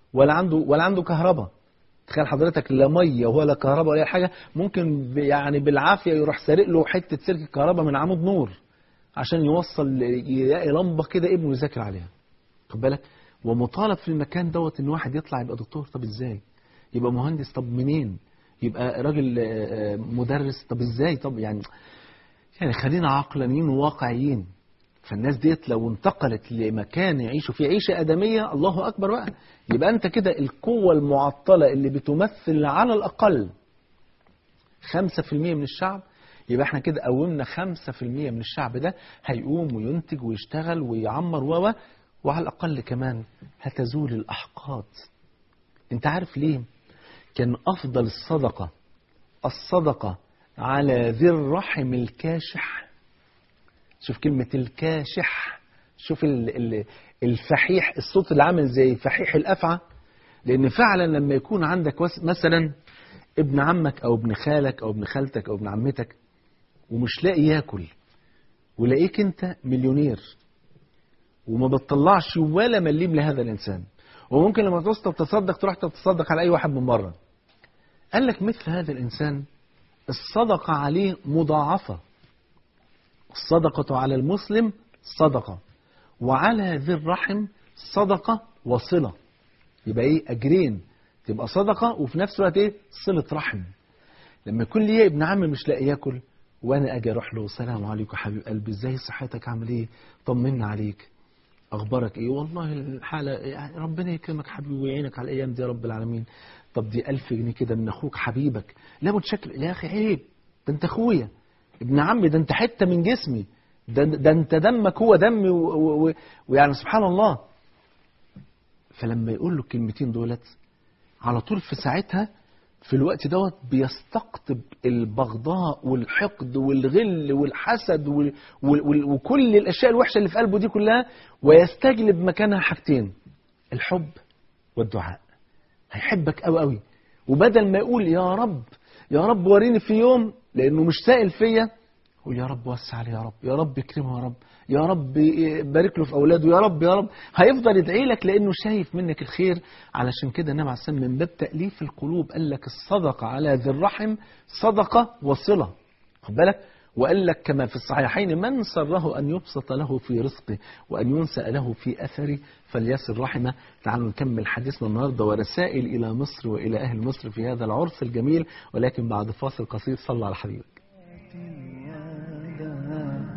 ولا عنده كهرباء. تخيل حضرتك لا ميه ولا كهرباء ولا حاجه، ممكن يعني بالعافيه يروح سارق له حته سلك الكهرباء من عمود نور عشان يوصل يلاقي لمبه كده ابنه يذاكر عليها، خد بالك. ومطالب في المكان دوت ان واحد يطلع يبقى دكتور، طب ازاي؟ يبقى مهندس، طب منين؟ يبقى راجل مدرس، طب ازاي؟ طب يعني خلينا عقلانيين وواقعيين. فالناس ديت لو انتقلت لمكان يعيشوا فيه عيشة آدمية، الله أكبر بقى، يبقى أنت كده القوة المعطلة اللي بتمثل على الأقل 5% من الشعب، يبقى احنا كده قومنا 5% من الشعب ده هيقوم وينتج ويشتغل ويعمر وعلى الأقل كمان هتزول الأحقاد. انت عارف ليه كان أفضل الصدقة على ذي الرحم الكاشح؟ شوف كلمة الكاشح، شوف الفحيح، الصوت اللي عامل زي فحيح الأفعى. لأن فعلا لما يكون عندك مثلا ابن عمك أو ابن خالك أو ابن خالتك أو ابن عمتك ومش لاقي ياكل، ولاقيك أنت مليونير وما بتطلعش ولا مليم لهذا الإنسان، وممكن لما تصدق تروح تتصدق على أي واحد من بره، قال لك مثل هذا الإنسان الصدقة عليه مضاعفة. الصدقة على المسلم صدقة، وعلى ذي الرحم صدقة وصلة. يبقى ايه؟ أجرين، تبقى صدقة وفي نفس الوقت ايه؟ صلة رحم. لما يكون لي ابن عم مش لاقي ياكل وانا اجي اروح له السلام عليكم حبيب قلبي، ازاي صحتك، عامل ايه، طمنا عليك، اخبارك ايه، والله الحالة يعني ربنا يكرمك حبيبي ويعينك على الايام دي يا رب العالمين. طب دي 1000 جنيه كده من اخوك حبيبك، لا متشكل يا اخي، عيب، ده انت اخويا ابن عمي، ده انت حتة من جسمي، ده انت دمك هو دمي ويعني سبحان الله. فلما يقول له الكلمتين دولت على طول في ساعتها في الوقت دوت بيستقطب البغضاء والحقد والغل والحسد وكل الاشياء الوحشة اللي في قلبه دي كلها، ويستجلب مكانها حاجتين: الحب والدعاء. هيحبك قوي قوي، وبدل ما يقول يا رب وريني في يوم لانه مش سائل فيا، قول يا رب وسع عليه، يا رب اكرمه، يا رب بارك له في اولاده، يا رب. هيفضل يدعي لك لانه شايف منك الخير. علشان كده النبي عليه الصلاه والسلام من باب تأليف القلوب قال لك الصدقه على ذي الرحم صدقه وصله، خد بالك. وقال لك كما في الصحيحين: من سره ان يبسط له في رزقه وان ينسأ له في اثره فليصل رحمه. تعالوا نكمل حديثنا النهارده ورسائل الى مصر والى اهل مصر في هذا العرس الجميل، ولكن بعد فاصل قصير. صلى على حبيبك.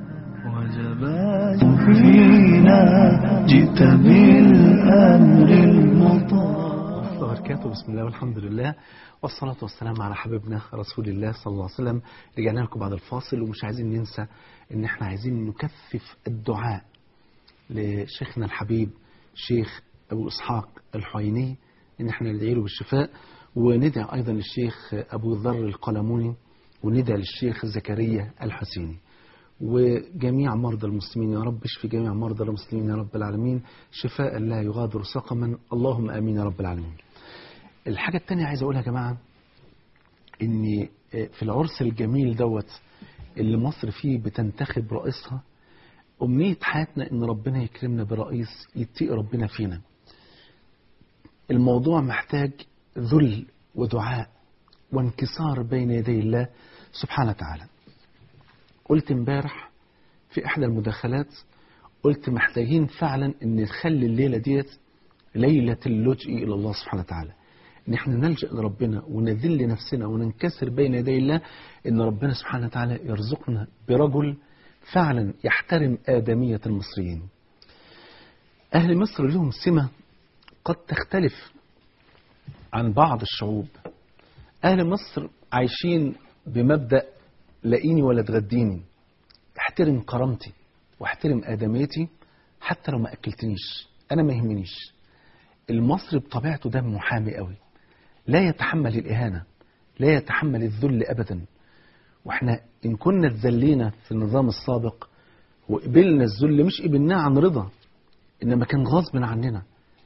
عجبا فينا جئت بالأمر المطاع. بسم الله والحمد لله والصلاة والسلام على حبيبنا رسول الله صلى الله عليه وسلم. رجعنا لكم بعد الفاصل، ومش عايزين ننسى ان احنا عايزين نكثف الدعاء لشيخنا الحبيب شيخ ابو اسحاق الحويني، ان احنا ندعي له بالشفاء، وندعي ايضا للشيخ ابو ذر القلموني، وندعي للشيخ زكريا الحسيني، وجميع مرضى المسلمين. يا رب اشفي جميع مرضى المسلمين يا رب العالمين، شفاء لا يغادر سقما، اللهم امين يا رب العالمين. الحاجة التانية عايز اقولها يا جماعة، ان في العرس الجميل دوت اللي مصر فيه بتنتخب رئيسها، امنية حياتنا ان ربنا يكرمنا برئيس يتقي ربنا فينا. الموضوع محتاج ذل ودعاء وانكسار بين يدي الله سبحانه وتعالى. قلت امبارح في احدى المداخلات، قلت محتاجين فعلا ان نخلي الليلة ديت ليلة اللجئ الى الله سبحانه وتعالى، ان احنا نلجأ لربنا ونذل نفسنا وننكسر بين يدي الله، ان ربنا سبحانه وتعالى يرزقنا برجل فعلا يحترم آدمية المصريين. اهل مصر لهم سمة قد تختلف عن بعض الشعوب. اهل مصر عايشين بمبدأ لاقيني ولا تغديني، احترم كرامتي واحترم آدميتي حتى لو ما أكلتنيش، أنا ما يهمنيش. المصري بطبيعته ده محامي قوي، لا يتحمل الإهانة، لا يتحمل الذل أبدا. وإحنا إن كنا اتذلينا في النظام السابق وقبلنا الذل، مش قبلناه عن رضا، إنما كان غصب عننا.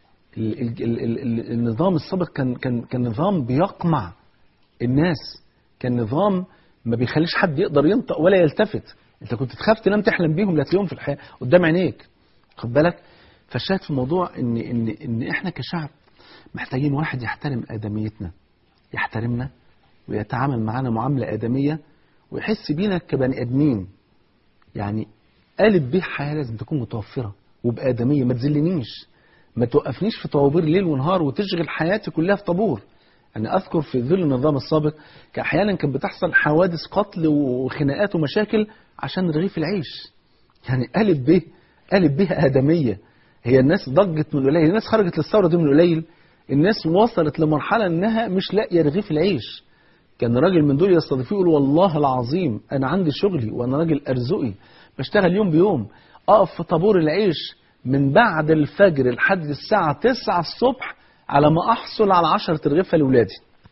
النظام السابق كان نظام بيقمع الناس، كان نظام ما بيخليش حد يقدر ينطق ولا يلتفت. انت كنت تخاف تنام تحلم بيهم، لا تلاقيهم في الحياة قدام عينيك، خد بالك. فالشاهد في الموضوع ان احنا كشعب محتاجين واحد يحترم آدميتنا، يحترمنا ويتعامل معنا معاملة آدمية، ويحس بينا كبني آدمين. يعني قالب به حياة لازم تكون متوفرة وبآدمية، ما تذلنيش، ما توقفنيش في طوابير ليل ونهار وتشغل حياتي كلها في طابور. أنا أذكر في ظل النظام السابق أحيانا كانت بتحصل حوادث قتل وخناقات ومشاكل عشان رغيف العيش. يعني قالب به آدمية. هي الناس ضجت من قليل، الناس خرجت للثورة دي من قليل، الناس وصلت لمرحلة أنها مش لاقية رغيف العيش. كان راجل من دول يستضيفيه يقول والله العظيم أنا عندي شغلي وأنا راجل أرزقي بشتغل يوم بيوم، أقف في طابور العيش من بعد الفجر لحد الساعة 9 الصبح على ما أحصل على 10 رغيفة لأولادي.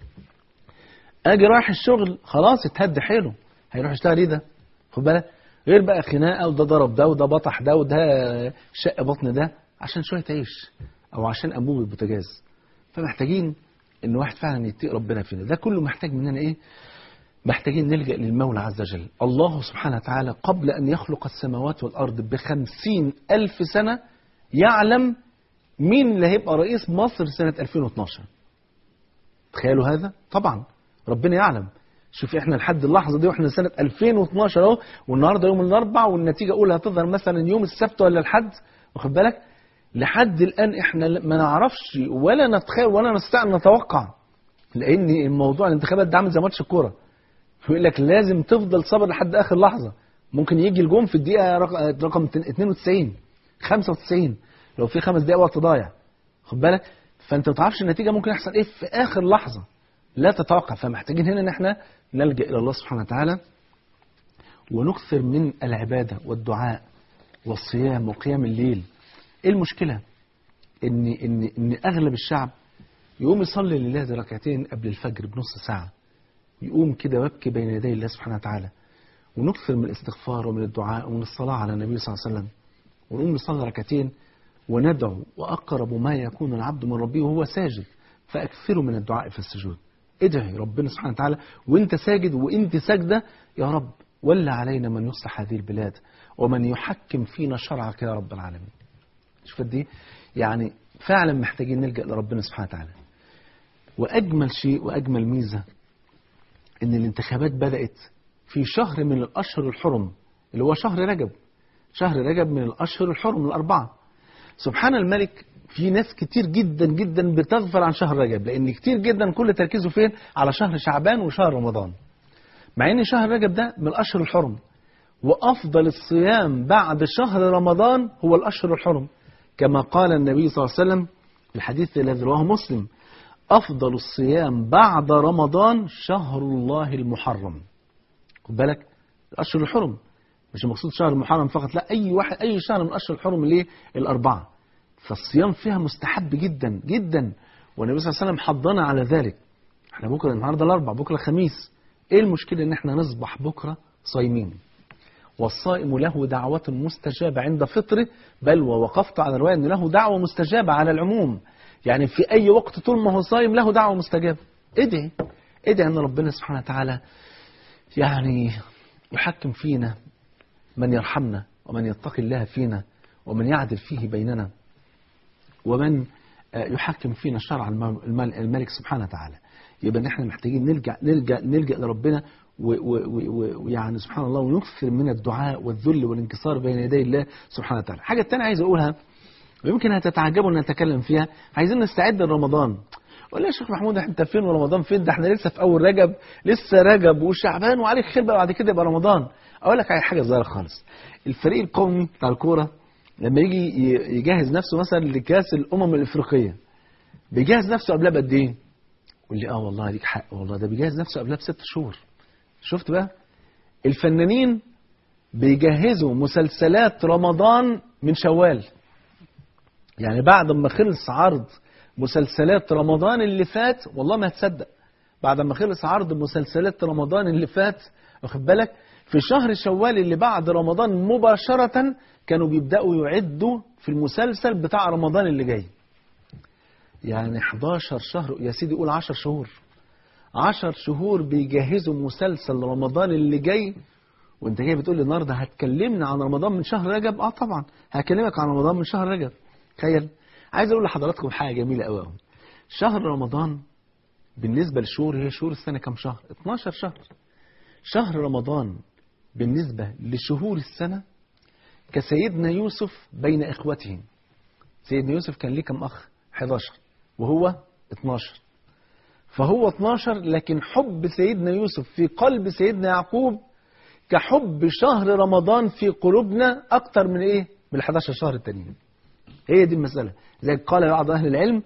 أجي رايح الشغل خلاص اتهد حيله، هيروح يشتغل إيه ده؟ خد بالك، غير بقى خناقة وده ضرب ده وده بطح ده وده شق بطن ده عشان شوية عيش أو عشان أنبوب البوتاجاز. فمحتاجين إن واحد فعلا يتقي ربنا فينا. ده كله محتاج مننا إيه؟ محتاجين نلجأ للمولى عز وجل. الله سبحانه وتعالى قبل أن يخلق السماوات والأرض ب50,000 سنة يعلم مين اللي هيبقى رئيس مصر سنة 2012. تخيلوا هذا؟ طبعا ربنا يعلم. شوف احنا لحد اللحظة دي واحنا سنة 2012 اهو، والنهاردة يوم الأربعاء والنتيجة أولى هتظهر مثلا يوم السبت ولا الحد، واخد بالك؟ لحد الآن احنا ما نعرفش ولا نتخيل ولا نستطيع نتوقع، لأن الموضوع الانتخابات ده عامل زي ماتش الكورة، يقول لك لازم تفضل صبر لحد آخر لحظة. ممكن يجي الجون في الدقيقة رقم 92 95 لو في 5 دقايق وقت ضايع، خد بالك. فانت ما تعرفش النتيجه ممكن يحصل ايه في اخر لحظه، لا تتوقع. فمحتاجين هنا ان احنا نلجا الى الله سبحانه وتعالى ونكثر من العباده والدعاء والصيام وقيام الليل. ايه المشكله؟ ان اغلب الشعب يقوم يصلي لله ركعتين قبل الفجر بنص ساعه، يقوم كده ويبكي بين يدي الله سبحانه وتعالى، ونكثر من الاستغفار ومن الدعاء ومن الصلاه على النبي صلى الله عليه وسلم، ونقوم نصلي ركعتين وندعو. وأقرب ما يكون العبد من ربه وهو ساجد، فأكثروا من الدعاء في السجود. ادعي ربنا سبحانه وتعالى وانت ساجد وانت ساجدة، يا رب ولى علينا من يصلح هذه البلاد ومن يحكم فينا شرعك يا رب العالمين. شوف دي يعني فعلا محتاجين نلجأ لربنا سبحانه وتعالى. وأجمل شيء وأجمل ميزة ان الانتخابات بدأت في شهر من الأشهر الحرم اللي هو شهر رجب. شهر رجب من الأشهر الحرم الأربعة. سبحان الملك، في ناس كتير جدا جدا بتغفل عن شهر رجب، لأن كتير جدا كل تركيزه فين؟ على شهر شعبان وشهر رمضان، مع ان شهر رجب ده من الأشهر الحرم. وأفضل الصيام بعد شهر رمضان هو الأشهر الحرم، كما قال النبي صلى الله عليه وسلم في الحديث الذي رواه مسلم: أفضل الصيام بعد رمضان شهر الله المحرم. خد بالك، الأشهر الحرم مش المقصود شهر المحرم فقط، لا، أي شهر من أشهر الحرم ليه الأربعة، فالصيام فيها مستحب جدا جدا، والنبي صلى الله عليه وسلم حضنا على ذلك. احنا بكرة النهاردة الأربع، بكرة الخميس، ايه المشكلة ان احنا نصبح بكرة صايمين؟ والصائم له دعوة مستجابة عند فطره، بل ووقفت على الرواية ان له دعوة مستجابة على العموم، يعني في اي وقت طول ما هو صايم له دعوة مستجابة. ادعي ان ربنا سبحانه وتعالى يعني يحكم فينا من يرحمنا، ومن يتقي الله فينا، ومن يعدل فيه بيننا، ومن يحكم فينا شرع الملك سبحانه وتعالى. يبقى ان احنا محتاجين نلجأ لربنا، ويعني سبحان الله، ونكثر من الدعاء والذل والانكسار بين يدي الله سبحانه وتعالى. الحاجة الثانية عايز اقولها، ويمكن هتتعجبوا ان نتكلم فيها، عايزين نستعد لرمضان. ولا يا شيخ محمود انت فين ورمضان فين؟ ده احنا لسه في اول رجب، لسه رجب وشعبان وعليك خير بقى، بعد كده يبقى رمضان. اقول لك على حاجه صغيره خالص. الفريق القومي بتاع الكوره لما يجي يجهز نفسه مثلا لكاس الامم الافريقيه، بيجهز نفسه قبلها بقد ايه؟ يقول لي والله ليك حق، والله ده بيجهز نفسه قبلها ب6 شهور. شفت بقى؟ الفنانين بيجهزوا مسلسلات رمضان من شوال، يعني بعد ما خلص عرض مسلسلات رمضان اللي فات، والله ما هتصدق، بعد ما خلص عرض مسلسلات رمضان اللي فات، واخد بالك، في شهر شوال اللي بعد رمضان مباشرة كانوا بيبدأوا يعدوا في المسلسل بتاع رمضان اللي جاي. يعني 11 شهر يا سيدي، قول 10 شهور، 10 شهور بيجهزوا مسلسل رمضان اللي جاي. وانت جاي بتقول لي النهارده هتكلمنا عن رمضان من شهر رجب؟ طبعا هكلمك عن رمضان من شهر رجب. تخيل، عايز اقول لحضراتكم حاجه جميله قوي. شهر رمضان بالنسبه للشهور، هي شهور السنه كام شهر؟ 12 شهر. شهر رمضان بالنسبه لشهور السنه كسيدنا يوسف بين اخوته. سيدنا يوسف كان ليه كم اخ؟ 11 وهو 12، فهو 12، لكن حب سيدنا يوسف في قلب سيدنا يعقوب كحب شهر رمضان في قلوبنا اكتر من ايه؟ من 11 شهر التانيين. هي دي المسألة. زي قال بعض أهل العلم،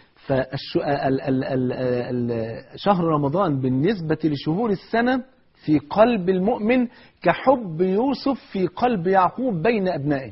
شهر رمضان بالنسبة لشهور السنة في قلب المؤمن كحب يوسف في قلب يعقوب بين أبنائه.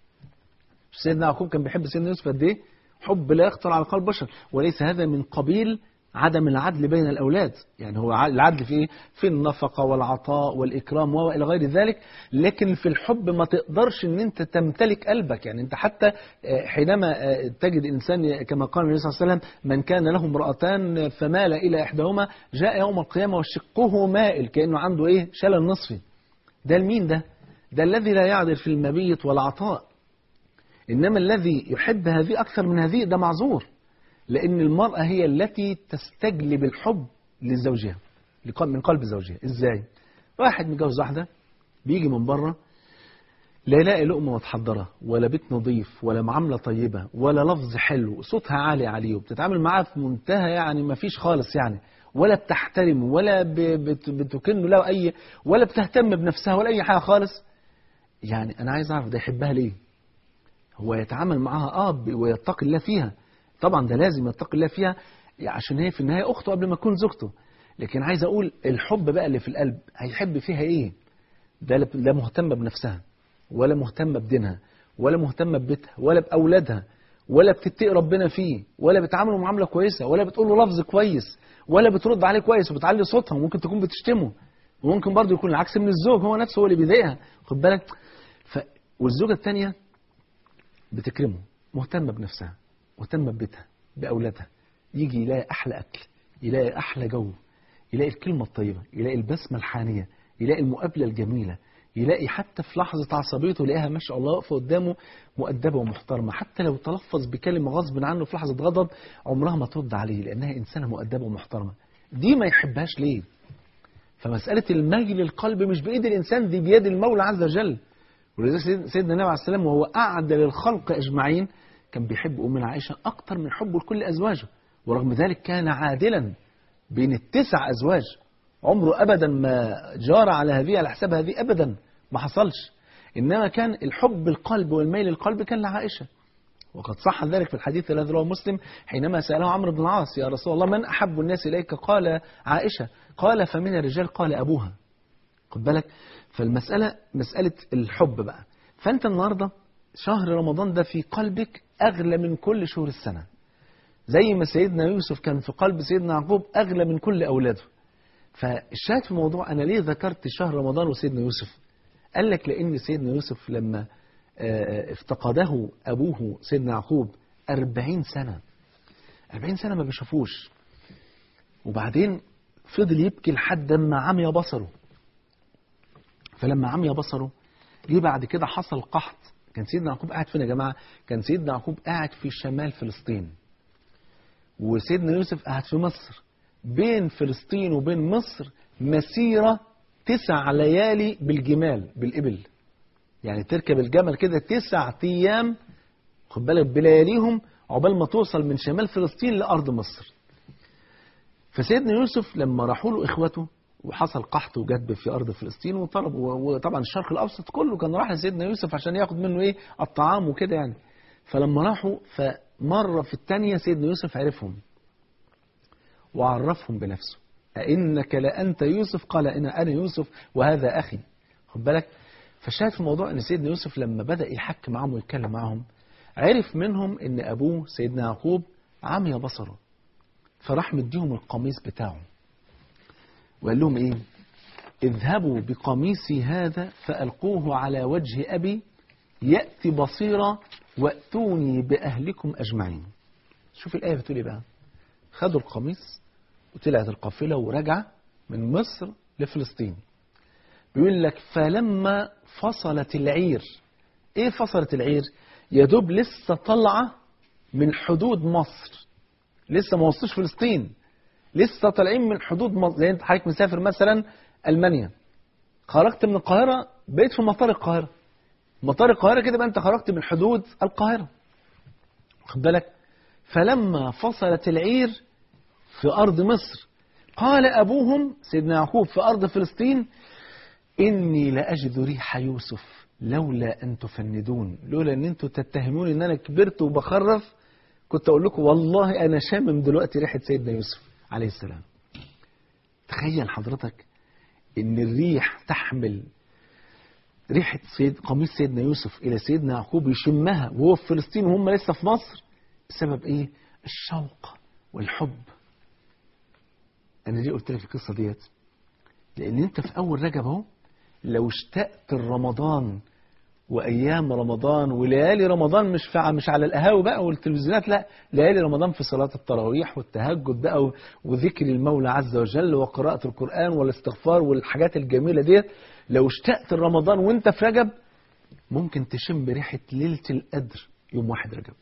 سيدنا يعقوب كان بيحب سيدنا يوسف قد إيه؟ حب لا يخطر على قلب بشر، وليس هذا من قبيل عدم العدل بين الأولاد. يعني هو العدل في إيه؟ في النفقة والعطاء والإكرام وإلى غير ذلك، لكن في الحب ما تقدرش أن أنت تمتلك قلبك. يعني أنت حتى حينما تجد إنسان كما قال النبي صلى الله عليه وسلم: من كان له امرأتان فمال إلى إحداهما جاء يوم القيامة وشقه مائل، كأنه عنده إيه؟ شلل نصفي. ده المين ده؟ ده الذي لا يعدل في المبيت والعطاء. إنما الذي يحب هذه أكثر من هذه ده معذور، لأن المرأة هي التي تستجلب الحب لزوجها من قلب زوجها. إزاي؟ واحد متجوز واحدة بيجي من بره لا يلاقي لقمة متحضرة ولا بيت نظيف ولا معاملة طيبة ولا لفظ حلو، صوتها عالي عليه وبتتعامل معاه في منتهى يعني ما فيش خالص، يعني ولا بتحترمه ولا بتكن له أي، ولا بتهتم بنفسها ولا أي حاجة خالص. يعني أنا عايز أعرف ده يحبها ليه؟ هو يتعامل معها ويتقي الله فيها، طبعا ده لازم يتقي الله فيها عشان هي في النهاية أخته قبل ما تكون زوجته. لكن عايز أقول الحب بقى اللي في القلب هيحب فيها إيه؟ ده لا مهتمة بنفسها ولا مهتمة بدينها ولا مهتمة ببيتها ولا بأولادها ولا بتتقي ربنا فيه ولا بتعامله معاملة كويسة ولا بتقول له لفظ كويس ولا بترد عليه كويس وبتعلي صوتها، وممكن تكون بتشتمه، وممكن برضه يكون العكس من الزوج، هو نفسه هو اللي بيضايقها، خد بالك. والزوجة الثانية بتكرمه، مهتمة بنفسها، مهتمة ببيتها بأولادها، يجي يلاقي أحلى أكل، يلاقي أحلى جو، يلاقي الكلمة الطيبة، يلاقي البسمة الحانية، يلاقي المقابلة الجميلة، يلاقي حتى في لحظة عصبيته يلاقيها ما شاء الله واقفة قدامه مؤدبة ومحترمة، حتى لو تلفظ بكلمة غصب عنه في لحظة غضب عمرها ما ترد عليه لأنها إنسانة مؤدبة ومحترمة. دي ما يحبهاش ليه؟ فمسألة الميل القلب مش بإيد الإنسان، دي بيد المولى عز وجل. ولذلك سيدنا النبي عليه السلام وهو أعدل الخلق أجمعين كان بيحب أمنا عائشة أكتر من حبه لكل أزواجه، ورغم ذلك كان عادلا بين ال9 أزواج، عمره أبدا ما جار على هذه على حساب هذه أبدا، ما حصلش. إنما كان الحب القلب والميل القلب كان لعائشة. وقد صح ذلك في الحديث الذي رواه مسلم حينما سأله عمرو بن العاص: يا رسول الله من أحب الناس إليك؟ قال عائشة. قال فمن الرجال؟ قال أبوها. خد بالك. فالمسألة مسألة الحب بقى. فأنت النهاردة شهر رمضان ده في قلبك أغلى من كل شهور السنة، زي ما سيدنا يوسف كان في قلب سيدنا يعقوب أغلى من كل أولاده. فالشاهد في الموضوع، أنا ليه ذكرت شهر رمضان وسيدنا يوسف؟ قال لك لأن سيدنا يوسف لما افتقده أبوه سيدنا يعقوب 40 سنة 40 سنة ما بيشوفوش، وبعدين فضل يبكي لحد ما عمي بصره. فلما عمي بصره جه بعد كده حصل قحط. كان سيدنا يعقوب قاعد فين يا جماعة؟ كان سيدنا يعقوب قاعد في شمال فلسطين، وسيدنا يوسف قاعد في مصر. بين فلسطين وبين مصر مسيرة 9 ليالي بالجمال بالإبل، يعني تركب الجمل كده 9 أيام، خد بالك بلياليهم، عقبال ما توصل من شمال فلسطين لأرض مصر. فسيدنا يوسف لما راحوا له إخوته وحصل قحط وجدب في أرض فلسطين وطلبوا، وطبعا الشرق الأوسط كله كان راح لسيدنا يوسف عشان ياخد منه إيه الطعام وكده يعني. فلما راحوا فمرة في الثانية سيدنا يوسف عرفهم وعرفهم بنفسه: أئنك لأنت يوسف؟ قال أنا يوسف وهذا أخي. خد بالك. فشاهد في الموضوع أن سيدنا يوسف لما بدأ يحكي معهم ويتكلم معهم عرف منهم أن أبوه سيدنا يعقوب عمي بصره، فراح مديهم القميص بتاعه وقال لهم إيه: اذهبوا بقميصي هذا فألقوه على وجه أبي يأتي بصيرا وأتوني بأهلكم أجمعين. شوف الآية بتقول إيه بقى. خدوا القميص وطلعت القافلة ورجع من مصر لفلسطين. بيقول لك فلما فصلت العير. ايه فصلت العير؟ يدوب لسه طلعة من حدود مصر، لسه ما وصلوش فلسطين، لسه طالعين من حدود مصر. زي انت حضرتك مسافر مثلا ألمانيا، خرجت من القاهرة بقيت في مطار القاهرة. مطار القاهرة كده بقى انت خرجت من حدود القاهرة. خد بالك. فلما فصلت العير في أرض مصر قال أبوهم سيدنا يعقوب في أرض فلسطين: إني لأجد ريح يوسف لولا أن تفندون. لولا أن أنتوا تتهمون أن أنا كبرت وبخرف كنت أقول لكم والله أنا شامم دلوقتي ريحة سيدنا يوسف عليه السلام. تخيل حضرتك أن الريح تحمل ريحة قميص سيدنا يوسف إلى سيدنا يعقوب يشمها وهو في فلسطين وهم لسه في مصر. بسبب إيه؟ الشوق والحب. أنا ليه قلت لك القصة ديت؟ لأن أنت في أول رجب اهو لو اشتقت رمضان وأيام رمضان وليالي رمضان مش على القهاوي بقى والتلفزيونات، لا، ليالي رمضان في صلاة التراويح والتهجد بقى وذكر المولى عز وجل وقراءة القرآن والاستغفار والحاجات الجميلة ديت. لو اشتقت رمضان وانت في رجب ممكن تشم ريحة ليلة القدر يوم 1 رجب.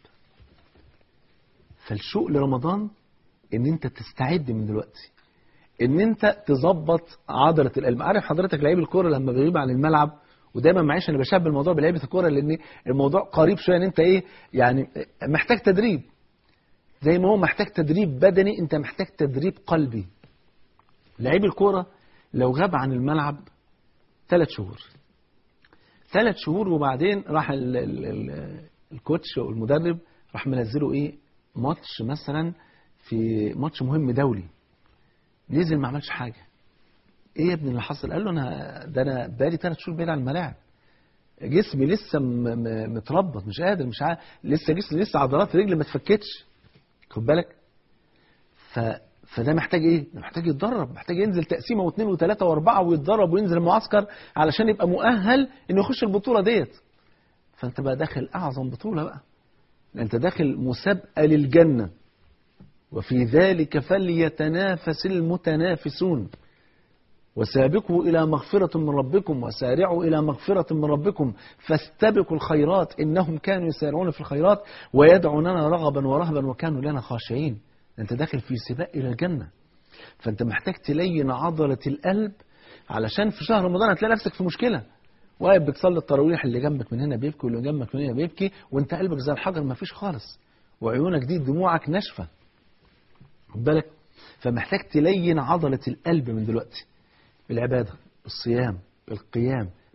فالشوق لرمضان ان انت تستعد من دلوقتي، ان انت تظبط عضلة القلب. عارف حضرتك لعيب الكورة لما بيغيب عن الملعب، ودايما معيش انا بشبه الموضوع بلعيبة الكورة لان الموضوع قريب شوية، ان انت ايه يعني محتاج تدريب. زي ما هو محتاج تدريب بدني انت محتاج تدريب قلبي. لعيب الكورة لو غاب عن الملعب 3 شهور 3 شهور وبعدين راح الكوتش او المدرب راح منزله ايه ماتش مثلا، في ماتش مهم دولي، نزل ما عملش حاجة. ايه يا ابني اللي حصل؟ قال له انا بقالي 3 شهور بعيد عن الملاعب، جسمي لسه متربط، مش قادر، مش عارف، لسه جسمي لسه عضلات رجلي ما اتفكتش. خد بالك. فده محتاج ايه؟ ده محتاج يتدرب، محتاج ينزل تقسيمه واثنين وثلاثه واربعه ويتدرب وينزل المعسكر علشان يبقى مؤهل انه يخش البطوله ديت. فانت بقى داخل اعظم بطوله بقى، انت داخل مسابقه للجنه، وفي ذلك فليتنافس المتنافسون. وسابقوا إلى مغفرة من ربكم وسارعوا إلى مغفرة من ربكم فاستبقوا الخيرات إنهم كانوا يسارعون في الخيرات ويدعوننا رغبا ورهبا وكانوا لنا خاشعين. أنت داخل في سباق إلى الجنة. فأنت محتاج تلين عضلة القلب، علشان في شهر رمضان هتلاقي نفسك في مشكلة، واقف بتصلي التراويح اللي جنبك من هنا بيبكي واللي جنبك من هنا بيبكي وانت قلبك زي الحجر ما فيش خالص، وعيونك دي دموعك ناشفة. خد بالك. فمحتاج تلين عضلة القلب من دلوقتي، بالعبادة، بالصيام، بالقيام،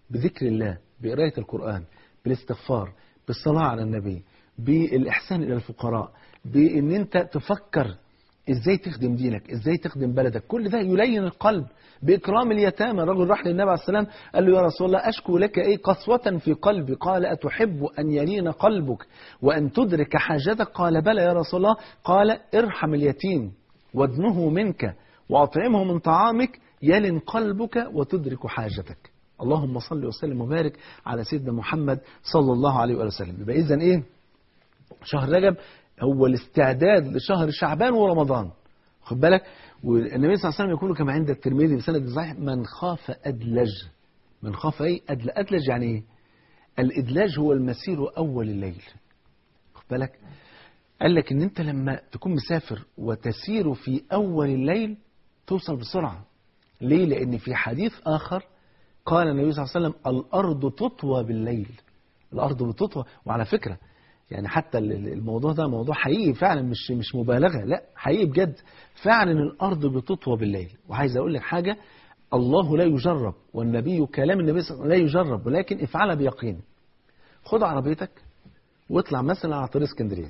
بذكر الله، بقراية القرآن، بالاستغفار، بالصلاة على النبي، بالإحسان إلى الفقراء، بأن أنت تفكر إزاي تخدم دينك، إزاي تخدم بلدك، كل ده يلين القلب. بإكرام اليتامى، الرجل راح للنبي عليه السلام قال له يا رسول الله أشكو لك قسوة في قلبي، قال أتحب أن يلين قلبك وأن تدرك حاجتك؟ قال بلى يا رسول الله. قال ارحم اليتيم وادنه منك وأطعمه من طعامك يلن قلبك وتدرك حاجتك. اللهم صل وسلم وبارك على سيدنا محمد صلى الله عليه وسلم. يبقى إذن شهر رجب هو الاستعداد لشهر شعبان ورمضان. خد بالك، والنبي صلى الله عليه وسلم يقول كما عند الترمذي بسند صحيح: من خاف أدلج. من خاف أدلج يعني ايه؟ الإدلاج هو المسير أول الليل. خد بالك، قال لك ان انت لما تكون مسافر وتسير في أول الليل توصل بسرعة. ليه؟ لأن في حديث آخر قال النبي صلى الله عليه وسلم: الأرض تطوى بالليل. الأرض بتطوى. وعلى فكرة يعني حتى الموضوع ده موضوع حقيقي فعلا، مش مبالغة، لا حقيقي بجد. فعلا الأرض بتطوى بالليل. وعايز أقول لك حاجة: الله لا يجرب، والنبي كلام النبي صلى الله عليه وسلم لا يجرب، ولكن افعلها بيقين. خد عربيتك واطلع مثلا على طريق اسكندرية.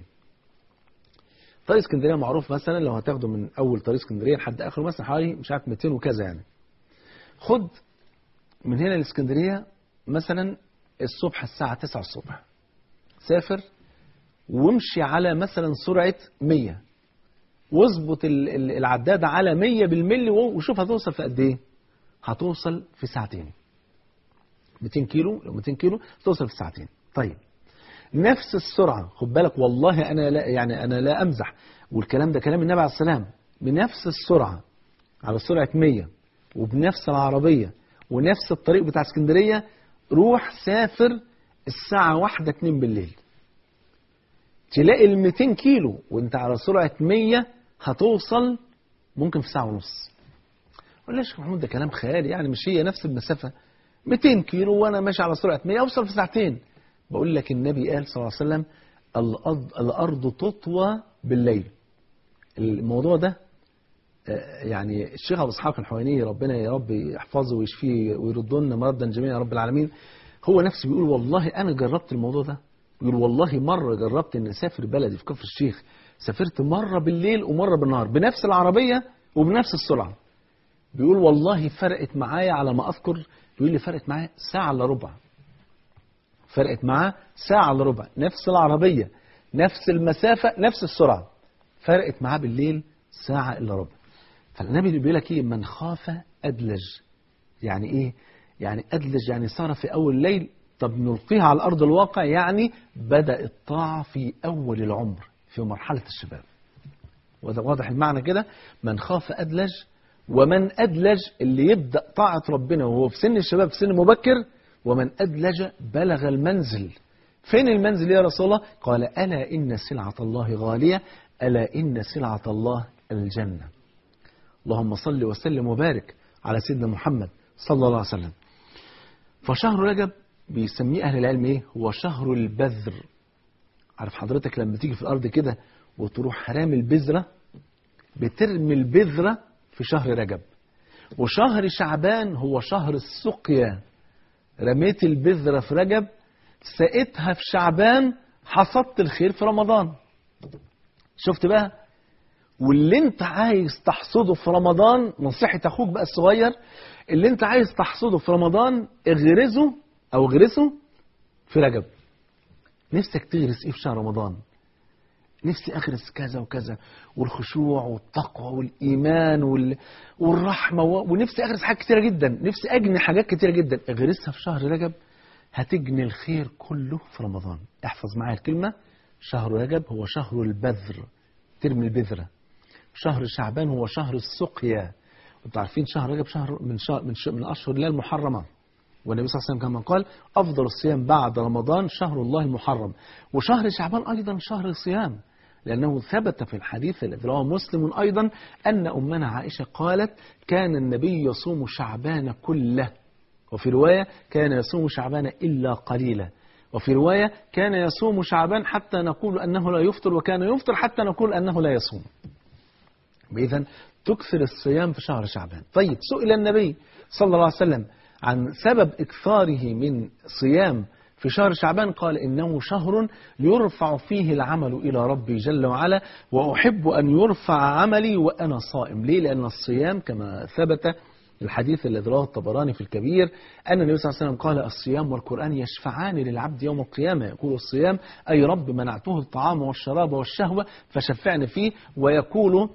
طريق اسكندرية معروف مثلا لو هتاخده من أول طريق اسكندرية لحد آخره مثلا حوالي مش عارف 200 وكذا يعني. خد من هنا لاسكندرية مثلا الصبح الساعة 9 الصبح، سافر وامشي على مثلا سرعة 100، واظبط العدادة على 100 بالملي، وشوف هتوصل في قد ايه. هتوصل في ساعتين. 200 كيلو، لو 200 كيلو توصل في ساعتين. طيب نفس السرعة، خد بالك والله أنا لا أمزح، والكلام ده كلام النبي عليه السلام. بنفس السرعة على سرعة 100 وبنفس العربية ونفس الطريق بتاع اسكندرية، روح سافر الساعة 1-2 بالليل، تلاقي ال 200 كيلو وانت على سرعة 100 هتوصل ممكن في ساعة ونص. ولا يا شيخ محمود ده كلام خيالي، يعني مش هي نفس المسافة 200 كيلو وانا ماشي على سرعة 100 اوصل في ساعتين؟ بقول لك النبي قال صلى الله عليه وسلم: الأرض تطوى بالليل. الموضوع ده يعني الشيخ أبو إسحاق الحويني ربنا يا رب يحفظه ويشفيه ويرده لنا مرضا جميعا يا رب العالمين، هو نفسه بيقول والله أنا جربت الموضوع ده. يقول والله مرة جربت إن أسافر بلدي في كفر الشيخ، سافرت مرة بالليل ومرة بالنهار بنفس العربية وبنفس السرعة. بيقول والله فرقت معايا على ما أذكر، بيقول لي فرقت معايا ساعة إلا ربع. فرقت معاه ساعة إلا ربع، نفس العربية نفس المسافة نفس السرعة، فرقت معاه بالليل ساعة إلا ربع. فالنبي بيقول لك إيه؟ من خاف أدلج. يعني إيه؟ يعني أدلج يعني صار في أول الليل. طب نلقيها على أرض الواقع، يعني بدأ الطاعة في أول العمر في مرحلة الشباب. وده واضح المعنى كده. من خاف أدلج، ومن أدلج اللي يبدأ طاعة ربنا وهو في سن الشباب في سن مبكر، ومن أدلج بلغ المنزل. فين المنزل يا رسول الله؟ قال: ألا إن سلعة الله غالية، ألا إن سلعة الله الجنة. اللهم صل وسلم وبارك على سيدنا محمد صلى الله عليه وسلم. فشهر رجب بيسميه أهل العلم إيه؟ هو شهر البذر. عارف حضرتك لما تيجي في الأرض كده وتروح حرام البذرة، بترمي البذرة في شهر رجب. وشهر شعبان هو شهر السقيا. رميت البذرة في رجب، سقيتها في شعبان، حصدت الخير في رمضان. شفت بقى؟ واللي انت عايز تحصده في رمضان، نصيحة اخوك بقى الصغير، اللي انت عايز تحصده في رمضان اغرسه في رجب. نفسك تغرس ايه في شهر رمضان؟ نفسي اغرس كذا وكذا، والخشوع والتقوى والايمان والرحمه، ونفسي اغرس حاجات كتيره جدا، نفسي اجني حاجات كتيره جدا. اغرسها في شهر رجب، هتجني الخير كله في رمضان. احفظ معايا الكلمه: شهر رجب هو شهر البذر، ترمي البذره. شهر شعبان هو شهر السقيا. انتوا عارفين شهر رجب شهر من اشهر الله المحرمه، والنبي صلى الله عليه وسلم كما قال: افضل الصيام بعد رمضان شهر الله المحرم. وشهر شعبان ايضا شهر الصيام، لأنه ثبت في الحديث الذي رواه مسلم أيضا أن أمنا عائشة قالت: كان النبي يصوم شعبان كله، وفي رواية كان يصوم شعبان إلا قليلا، وفي رواية كان يصوم شعبان حتى نقول أنه لا يفطر، وكان يفطر حتى نقول أنه لا يصوم. إذن تكثر الصيام في شهر شعبان. طيب سئل النبي صلى الله عليه وسلم عن سبب إكثاره من صيام في شهر شعبان قال إنه شهر يرفع فيه العمل إلى ربي جل وعلا، وأحب أن يرفع عملي وأنا صائم. ليه؟ لأن الصيام كما ثبت الحديث الذي رواه الطبراني في الكبير أن النبي صلى الله عليه وسلم قال الصيام والقرآن يشفعان للعبد يوم القيامة. يقول الصيام أي رب منعته الطعام والشراب والشهوة فشفعني فيه، ويقول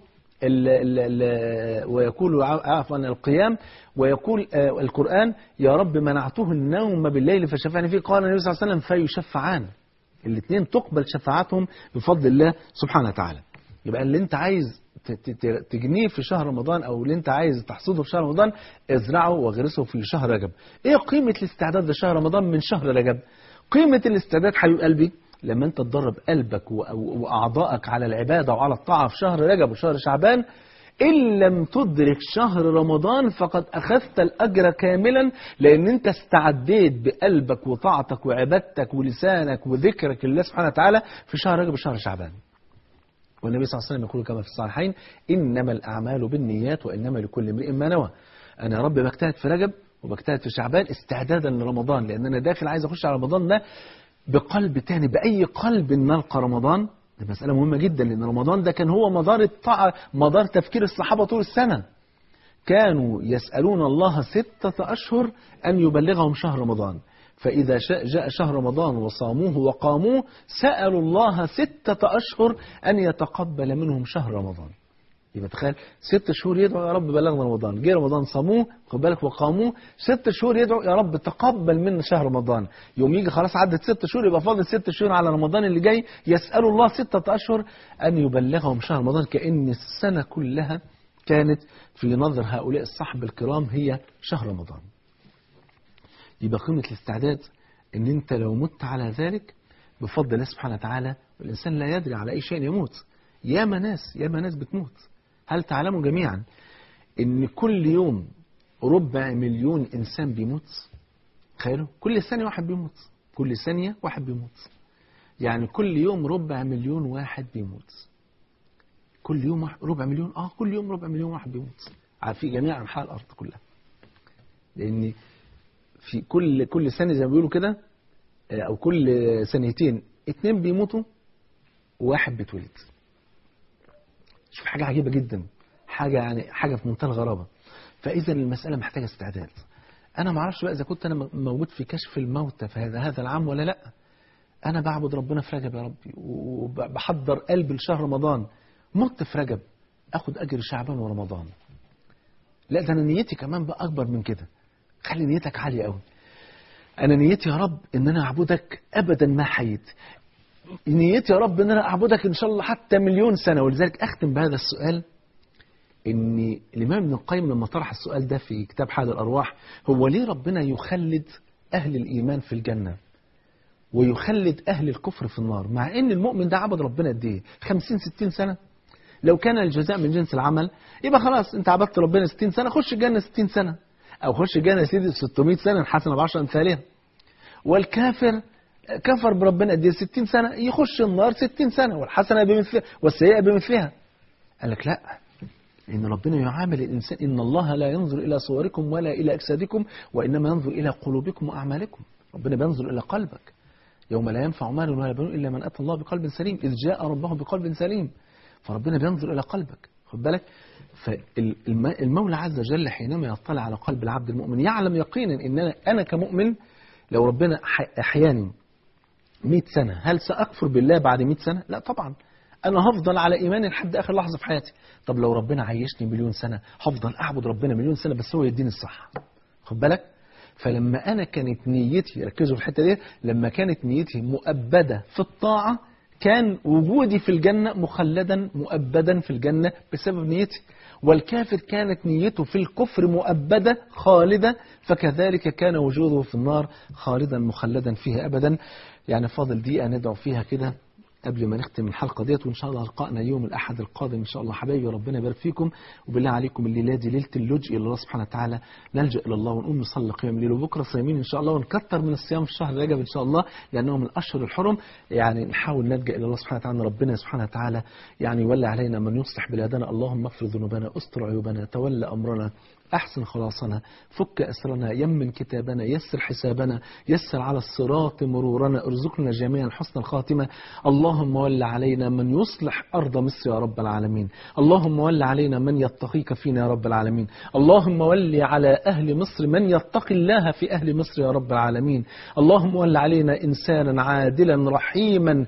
عفوا القيام، ويقول القرآن يا رب منعته النوم بالليل فشفعني فيه. قال النبي صلى الله عليه وسلم فيشفعان، الاثنين تقبل شفاعتهم بفضل الله سبحانه وتعالى. يبقى اللي انت عايز تجنيه في شهر رمضان او اللي انت عايز تحصده في شهر رمضان ازرعه واغرسه في شهر رجب. ايه قيمة الاستعداد لشهر رمضان من شهر رجب؟ قيمة الاستعداد حبيب قلبي لما انت تدرب قلبك واعضائك على العبادة وعلى الطاعة في شهر رجب وشهر شعبان، إن لم تدرك شهر رمضان فقد أخذت الأجر كاملا، لأن أنت استعديت بقلبك وطاعتك وعبادتك ولسانك وذكرك لله سبحانه وتعالى في شهر رجب وشهر شعبان. والنبي صلى الله عليه وسلم يقول كما في الصحيحين إنما الأعمال بالنيات وإنما لكل امرئ ما نوى. أنا يا رب بجتهد في رجب وبجتهد في شعبان استعدادا لرمضان، لأن أنا داخل عايز أخش على رمضان ده بقلب تاني، بأي قلب نلقى رمضان. دي مسألة مهمة جدا، لأن رمضان ده كان هو مدار الطاعة، مدار تفكير الصحابة طول السنة. كانوا يسألون الله 6 أشهر أن يبلغهم شهر رمضان، فإذا جاء شهر رمضان وصاموه وقاموه سألوا الله 6 أشهر أن يتقبل منهم شهر رمضان. يبقى تخيل 6 شهور يدعو يا رب بلغنا رمضان، جه رمضان صاموه خد بالك وقاموه، 6 شهور يدعو يا رب تقبل منا شهر رمضان. يوم يجي خلاص عدت 6 شهور يبقى فاضل 6 شهور على رمضان اللي جاي، يسألوا الله 6 أشهر أن يبلغهم شهر رمضان، كأن السنة كلها كانت في نظر هؤلاء الصحب الكرام هي شهر رمضان. يبقى قيمة الاستعداد ان انت لو مت على ذلك بفضل الله سبحانه وتعالى، والإنسان لا يدري على أي شيء يموت. ياما ناس بتموت. هل تعلموا جميعا ان كل يوم 250,000 إنسان بيموت؟ تخيلوا كل ثانية واحد بيموت، كل ثانية واحد بيموت، يعني كل يوم 250,000 واحد بيموت. كل يوم 400,000 كل يوم 400,000 واحد بيموت في جميع أنحاء الأرض كلها. لأن في كل سنة زي ما بيقولوا كده أو كل سنتين 2 بيموتوا وواحد بيتولد. شوف حاجة عجيبة جدا، حاجة في منتهى الغرابة. فإذا المسألة محتاجة استعداد. أنا ما اعرفش بقى إذا كنت أنا موجود في كشف الموتى في هذا العام ولا لأ. أنا بعبد ربنا في رجب يا ربي وبحضر قلبي لشهر رمضان. مت في رجب أخد أجر شعبان ورمضان. لا ده أنا نيتي كمان بقى أكبر من كده. خلي نيتك عالية قوي. أنا نيتي يا رب إن أنا أعبدك أبدا ما حييت. نيتي يا رب إن أنا أعبدك إن شاء الله حتى 1,000,000 سنة. ولذلك أختم بهذا السؤال، إن الإمام ابن القيم لما طرح السؤال ده في كتاب حاد الأرواح، هو ليه ربنا يخلد أهل الإيمان في الجنة ويخلد أهل الكفر في النار، مع إن المؤمن ده عبد ربنا قد إيه 50-60 سنة؟ لو كان الجزاء من جنس العمل يبقى خلاص أنت عبدت ربنا 60 سنة خش الجنة 60 سنة، أو خش الجنة يا سيدي 600 سنة الحسنة ب10 أمثالها. والكافر كفر بربنا قد إيه 60 سنة يخش النار 60 سنة والحسنة بمثلها والسيئة بمثلها. قال لك لا، إن ربنا يعامل الإنسان إن الله لا ينظر إلى صوركم ولا إلى أجسادكم وإنما ينظر إلى قلوبكم وأعمالكم. ربنا بينظر إلى قلبك. يوم لا ينفع مال ولا بنون إلا من أتى الله بقلب سليم إذ جاء ربه بقلب سليم. فربنا بينظر إلى قلبك خد بالك. فالمولى عز وجل حينما يطلع على قلب العبد المؤمن يعلم يقينا إن أنا كمؤمن لو ربنا أحياني 100 سنة هل سأكفر بالله بعد 100 سنة؟ لا طبعا، أنا هفضل على إيماني لحد آخر لحظة في حياتي. طب لو ربنا عيشني 1,000,000 سنة هفضل أعبد ربنا 1,000,000 سنة بس هو يديني الصح خد بالك. فلما أنا كانت نيتي، ركزوا في الحتة دي، لما كانت نيتي مؤبدة في الطاعة كان وجودي في الجنة مخلدا مؤبدا في الجنة بسبب نيتي. والكافر كانت نيته في الكفر مؤبدة خالدة، فكذلك كان وجوده في النار خالدا مخلدا فيها أبدا. يعني فاضل دقيقة ندعو فيها كده قبل ما نختم الحلقة ديت، وإن شاء الله لقائنا يوم الأحد القادم إن شاء الله. حبايبي ربنا يبارك فيكم، وبالله عليكم الليلة دي ليلة اللجء إلى الله سبحانه وتعالى، نلجأ إلى الله ونقوم نصلي قيام الليل، وبكرة صايمين إن شاء الله، ونكتر من الصيام في شهر رجب إن شاء الله لأنه من الأشهر الحرم. يعني نحاول نلجأ إلى الله سبحانه وتعالى، ربنا سبحانه وتعالى يعني يولي علينا من يصلح بلادنا. اللهم اغفر ذنوبنا، استر عيوبنا، تولى أمرنا، أحسن خلاصنا، فك أسرنا، يمن كتابنا، يسر حسابنا، يسر على الصراط مرورنا، ارزقنا جميعا حسن الخاتمة. اللهم ول علينا من يصلح أرض مصر يا رب العالمين. اللهم ول علينا من يتقيك فينا يا رب العالمين. اللهم ول على أهل مصر من يتقي الله في أهل مصر يا رب العالمين. اللهم ول علينا إنسانا عادلا رحيما،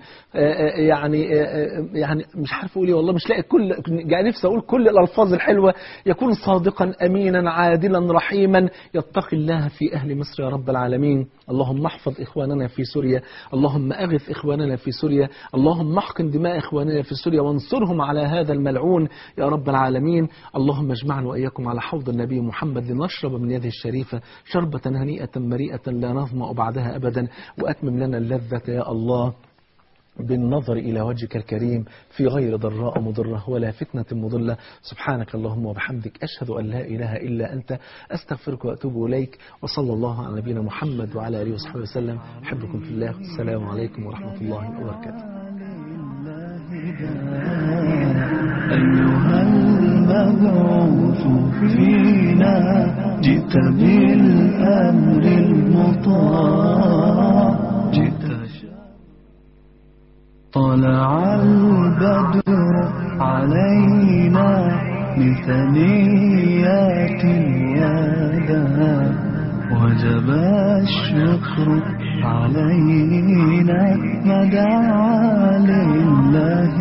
يعني مش عارف أقول إيه والله، مش لاقي كل، يعني نفسي أقول كل الألفاظ الحلوة، يكون صادقا أمينا عادلا رحيما يتقي الله في أهل مصر يا رب العالمين. اللهم احفظ إخواننا في سوريا، اللهم أغث إخواننا في سوريا، اللهم احقن دماء إخواننا في سوريا وانصرهم على هذا الملعون يا رب العالمين. اللهم اجمعنا وإياكم على حوض النبي محمد لنشرب من يده الشريفة شربة هنيئة مريئة لا نظمأ بعدها أبدا، وأتمم لنا اللذة يا الله بالنظر إلى وجهك الكريم في غير ضراء مضرة ولا فتنة مضلة. سبحانك اللهم وبحمدك، أشهد أن لا إله إلا أنت، أستغفرك وأتوب إليك. وصلى الله على نبينا محمد وعلى آله وصحبه وسلم. أحبكم في الله، السلام عليكم ورحمة الله وبركاته. أيها المبعوث فينا جئت بالأمر المطاع، طلع البدر علينا بثنيات الوداع، وجب الشكر علينا ما دعا لله